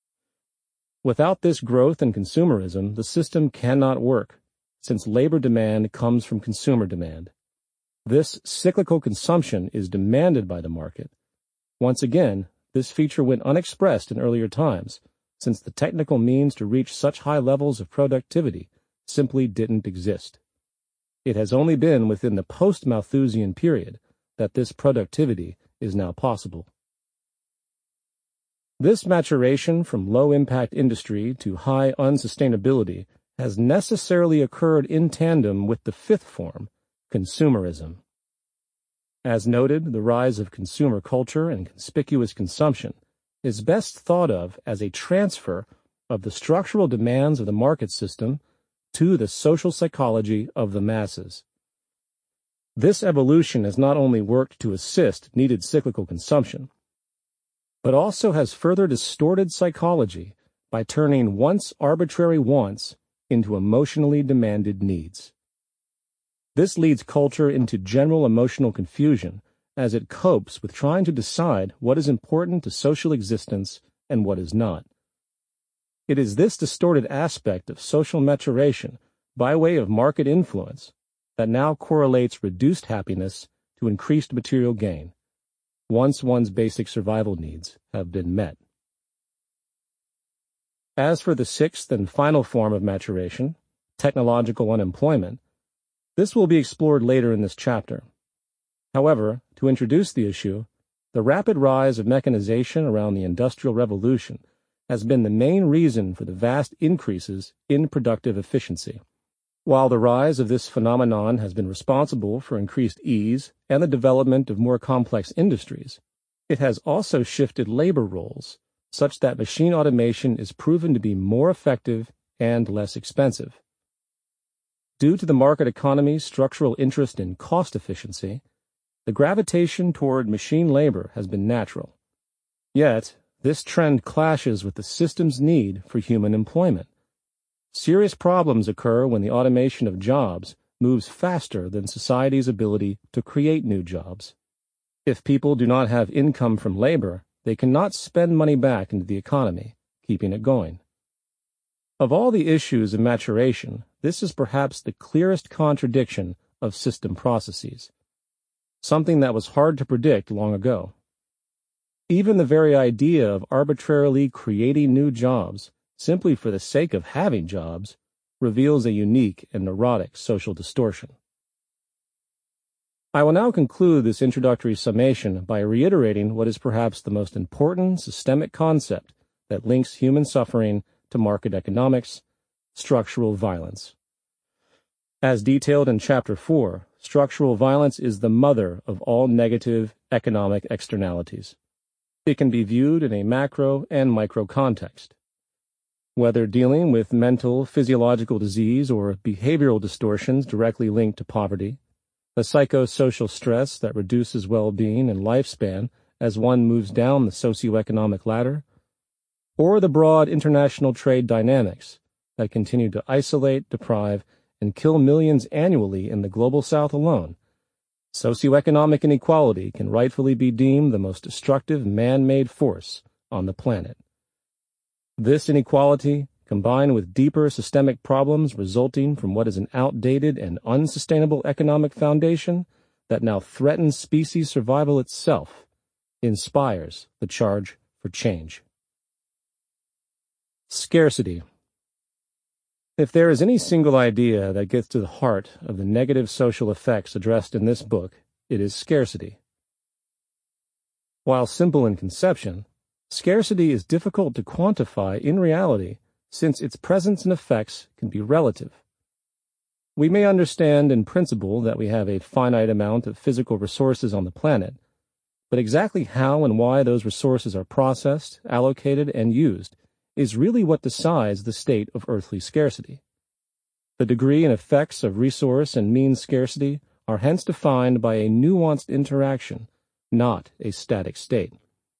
Without this growth and consumerism, the system cannot work, since labor demand comes from consumer demand. This cyclical consumption is demanded by the market. Once again, this feature went unexpressed in earlier times, since the technical means to reach such high levels of productivity simply didn't exist. It has only been within the post-Malthusian period that this productivity is now possible. This maturation from low-impact industry to high unsustainability has necessarily occurred in tandem with the fifth form, consumerism. As noted, the rise of consumer culture and conspicuous consumption is best thought of as a transfer of the structural demands of the market system to the social psychology of the masses. This evolution has not only worked to assist needed cyclical consumption, but also has further distorted psychology by turning once arbitrary wants into emotionally demanded needs. This leads culture into general emotional confusion as it copes with trying to decide what is important to social existence and what is not. It is this distorted aspect of social maturation by way of market influence that now correlates reduced happiness to increased material gain, once one's basic survival needs have been met. As for the sixth and final form of maturation, technological unemployment, this will be explored later in this chapter. However, to introduce the issue, the rapid rise of mechanization around the Industrial Revolution has been the main reason for the vast increases in productive efficiency. While the rise of this phenomenon has been responsible for increased ease and the development of more complex industries, it has also shifted labor roles such that machine automation is proven to be more effective and less expensive. Due to the market economy's structural interest in cost efficiency, the gravitation toward machine labor has been natural. Yet, this trend clashes with the system's need for human employment. Serious problems occur when the automation of jobs moves faster than society's ability to create new jobs. If people do not have income from labor, they cannot spend money back into the economy, keeping it going. Of all the issues of maturation, this is perhaps the clearest contradiction of system processes, something that was hard to predict long ago. Even the very idea of arbitrarily creating new jobs, simply for the sake of having jobs, reveals a unique and neurotic social distortion. I will now conclude this introductory summation by reiterating what is perhaps the most important systemic concept that links human suffering to market economics: structural violence. As detailed in Chapter 4, structural violence is the mother of all negative economic externalities. It can be viewed in a macro and micro context. Whether dealing with mental, physiological disease or behavioral distortions directly linked to poverty, the psychosocial stress that reduces well-being and lifespan as one moves down the socioeconomic ladder, or the broad international trade dynamics that continue to isolate, deprive, and kill millions annually in the global south alone, socioeconomic inequality can rightfully be deemed the most destructive man-made force on the planet. This inequality, combined with deeper systemic problems resulting from what is an outdated and unsustainable economic foundation that now threatens species survival itself, inspires the charge for change. Scarcity. If there is any single idea that gets to the heart of the negative social effects addressed in this book, it is scarcity. While simple in conception, scarcity is difficult to quantify in reality since its presence and effects can be relative. We may understand in principle that we have a finite amount of physical resources on the planet, but exactly how and why those resources are processed, allocated, and used is really what decides the state of earthly scarcity. The degree and effects of resource and means scarcity are hence defined by a nuanced interaction, not a static state.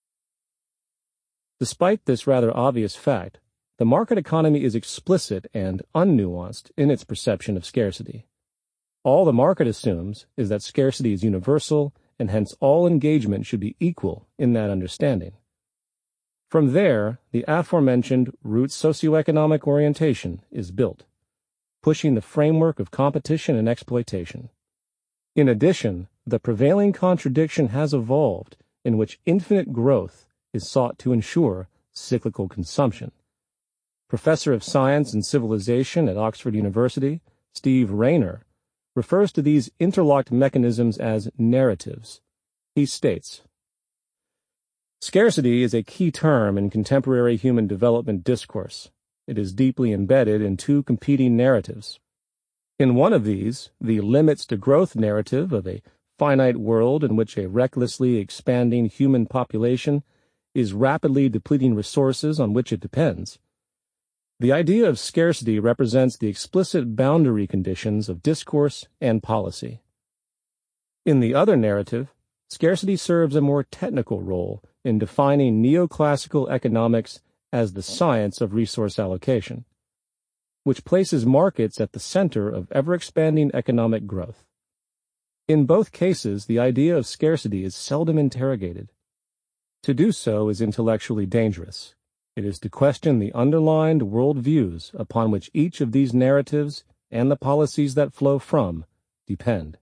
Despite this rather obvious fact, the market economy is explicit and unnuanced in its perception of scarcity. All the market assumes is that scarcity is universal, and hence all engagement should be equal in that understanding. From there, the aforementioned root socioeconomic orientation is built, pushing the framework of competition and exploitation. In addition, the prevailing contradiction has evolved in which infinite growth is sought to ensure cyclical consumption. Professor of Science and Civilization at Oxford University, Steve Rayner, refers to these interlocked mechanisms as narratives. He states, "Scarcity is a key term in contemporary human development discourse. It is deeply embedded in two competing narratives. In one of these, the limits to growth narrative of a finite world in which a recklessly expanding human population is rapidly depleting resources on which it depends, the idea of scarcity represents the explicit boundary conditions of discourse and policy. In the other narrative, scarcity serves a more technical role in defining neoclassical economics as the science of resource allocation, which places markets at the center of ever-expanding economic growth. In both cases, the idea of scarcity is seldom interrogated. To do so is intellectually dangerous. It is to question the underlined worldviews upon which each of these narratives and the policies that flow from depend.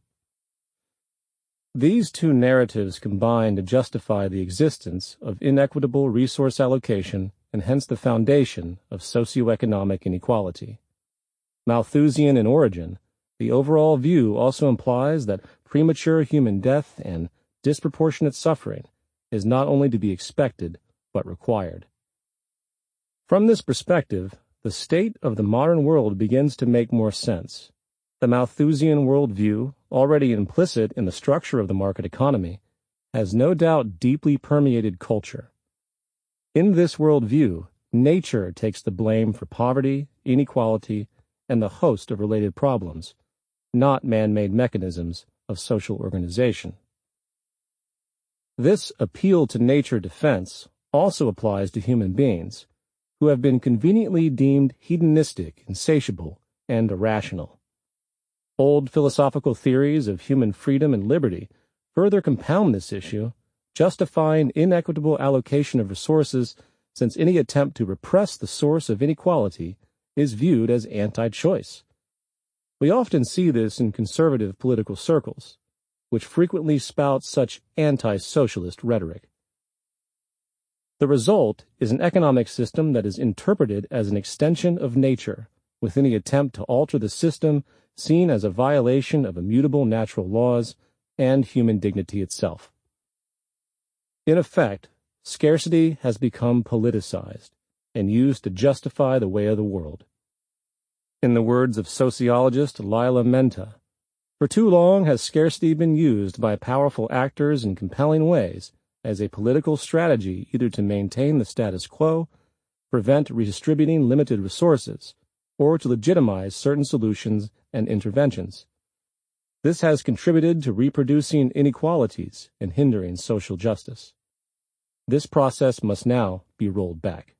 These two narratives combine to justify the existence of inequitable resource allocation and hence the foundation of socioeconomic inequality. Malthusian in origin, the overall view also implies that premature human death and disproportionate suffering is not only to be expected but required. From this perspective, the state of the modern world begins to make more sense. The Malthusian worldview, already implicit in the structure of the market economy, has no doubt deeply permeated culture. In this worldview, nature takes the blame for poverty, inequality, and the host of related problems, not man-made mechanisms of social organization. This appeal to nature defense also applies to human beings, who have been conveniently deemed hedonistic, insatiable, and irrational. Old philosophical theories of human freedom and liberty further compound this issue, justifying inequitable allocation of resources, since any attempt to repress the source of inequality is viewed as anti-choice. We often see this in conservative political circles, which frequently spout such anti-socialist rhetoric. The result is an economic system that is interpreted as an extension of nature, with any attempt to alter the system seen as a violation of immutable natural laws and human dignity itself. In effect, scarcity has become politicized and used to justify the way of the world. In the words of sociologist Lila Menta, for too long has scarcity been used by powerful actors in compelling ways as a political strategy either to maintain the status quo, prevent redistributing limited resources, or to legitimize certain solutions and interventions. This has contributed to reproducing inequalities and hindering social justice. This process must now be rolled back.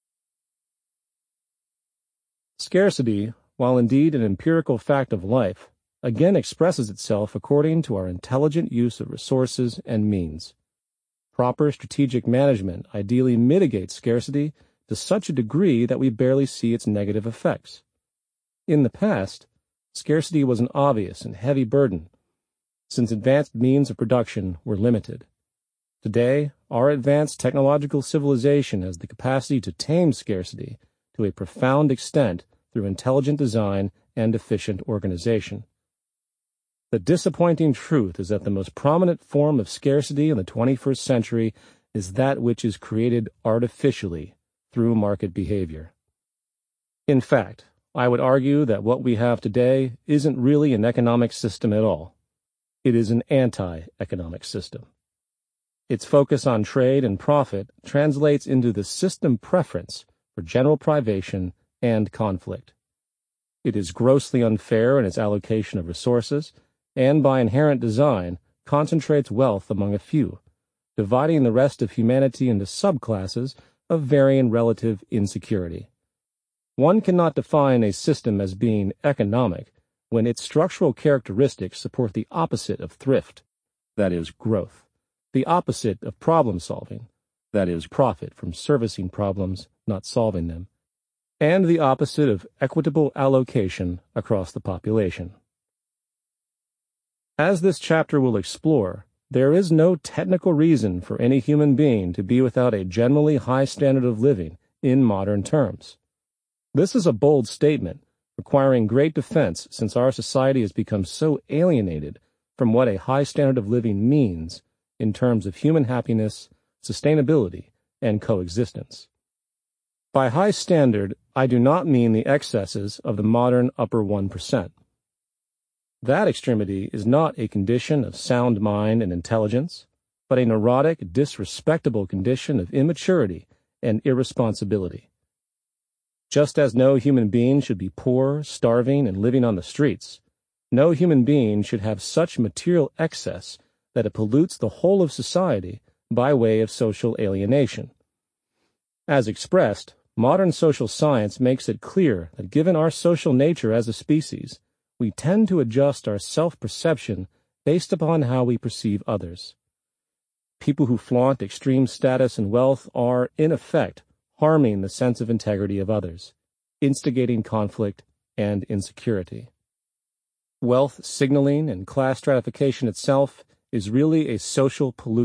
Scarcity, while indeed an empirical fact of life, again expresses itself according to our intelligent use of resources and means. Proper strategic management ideally mitigates scarcity to such a degree that we barely see its negative effects. In the past, scarcity was an obvious and heavy burden, since advanced means of production were limited. Today, our advanced technological civilization has the capacity to tame scarcity to a profound extent through intelligent design and efficient organization. The disappointing truth is that the most prominent form of scarcity in the 21st century is that which is created artificially through market behavior. In fact, I would argue that what we have today isn't really an economic system at all. It is an anti-economic system. Its focus on trade and profit translates into the system preference for general privation and conflict. It is grossly unfair in its allocation of resources, and by inherent design concentrates wealth among a few, dividing the rest of humanity into subclasses of varying relative insecurity. One cannot define a system as being economic when its structural characteristics support the opposite of thrift, that is, growth, the opposite of problem-solving, that is, profit from servicing problems, not solving them, and the opposite of equitable allocation across the population. As this chapter will explore, there is no technical reason for any human being to be without a generally high standard of living in modern terms. This is a bold statement, requiring great defense since our society has become so alienated from what a high standard of living means in terms of human happiness, sustainability, and coexistence. By high standard, I do not mean the excesses of the modern upper 1%. That extremity is not a condition of sound mind and intelligence, but a neurotic, disrespectable condition of immaturity and irresponsibility. Just as no human being should be poor, starving, and living on the streets, no human being should have such material excess that it pollutes the whole of society by way of social alienation. As expressed, modern social science makes it clear that given our social nature as a species, we tend to adjust our self-perception based upon how we perceive others. People who flaunt extreme status and wealth are, in effect, harming the sense of integrity of others, instigating conflict and insecurity. Wealth signaling and class stratification itself is really a social pollution.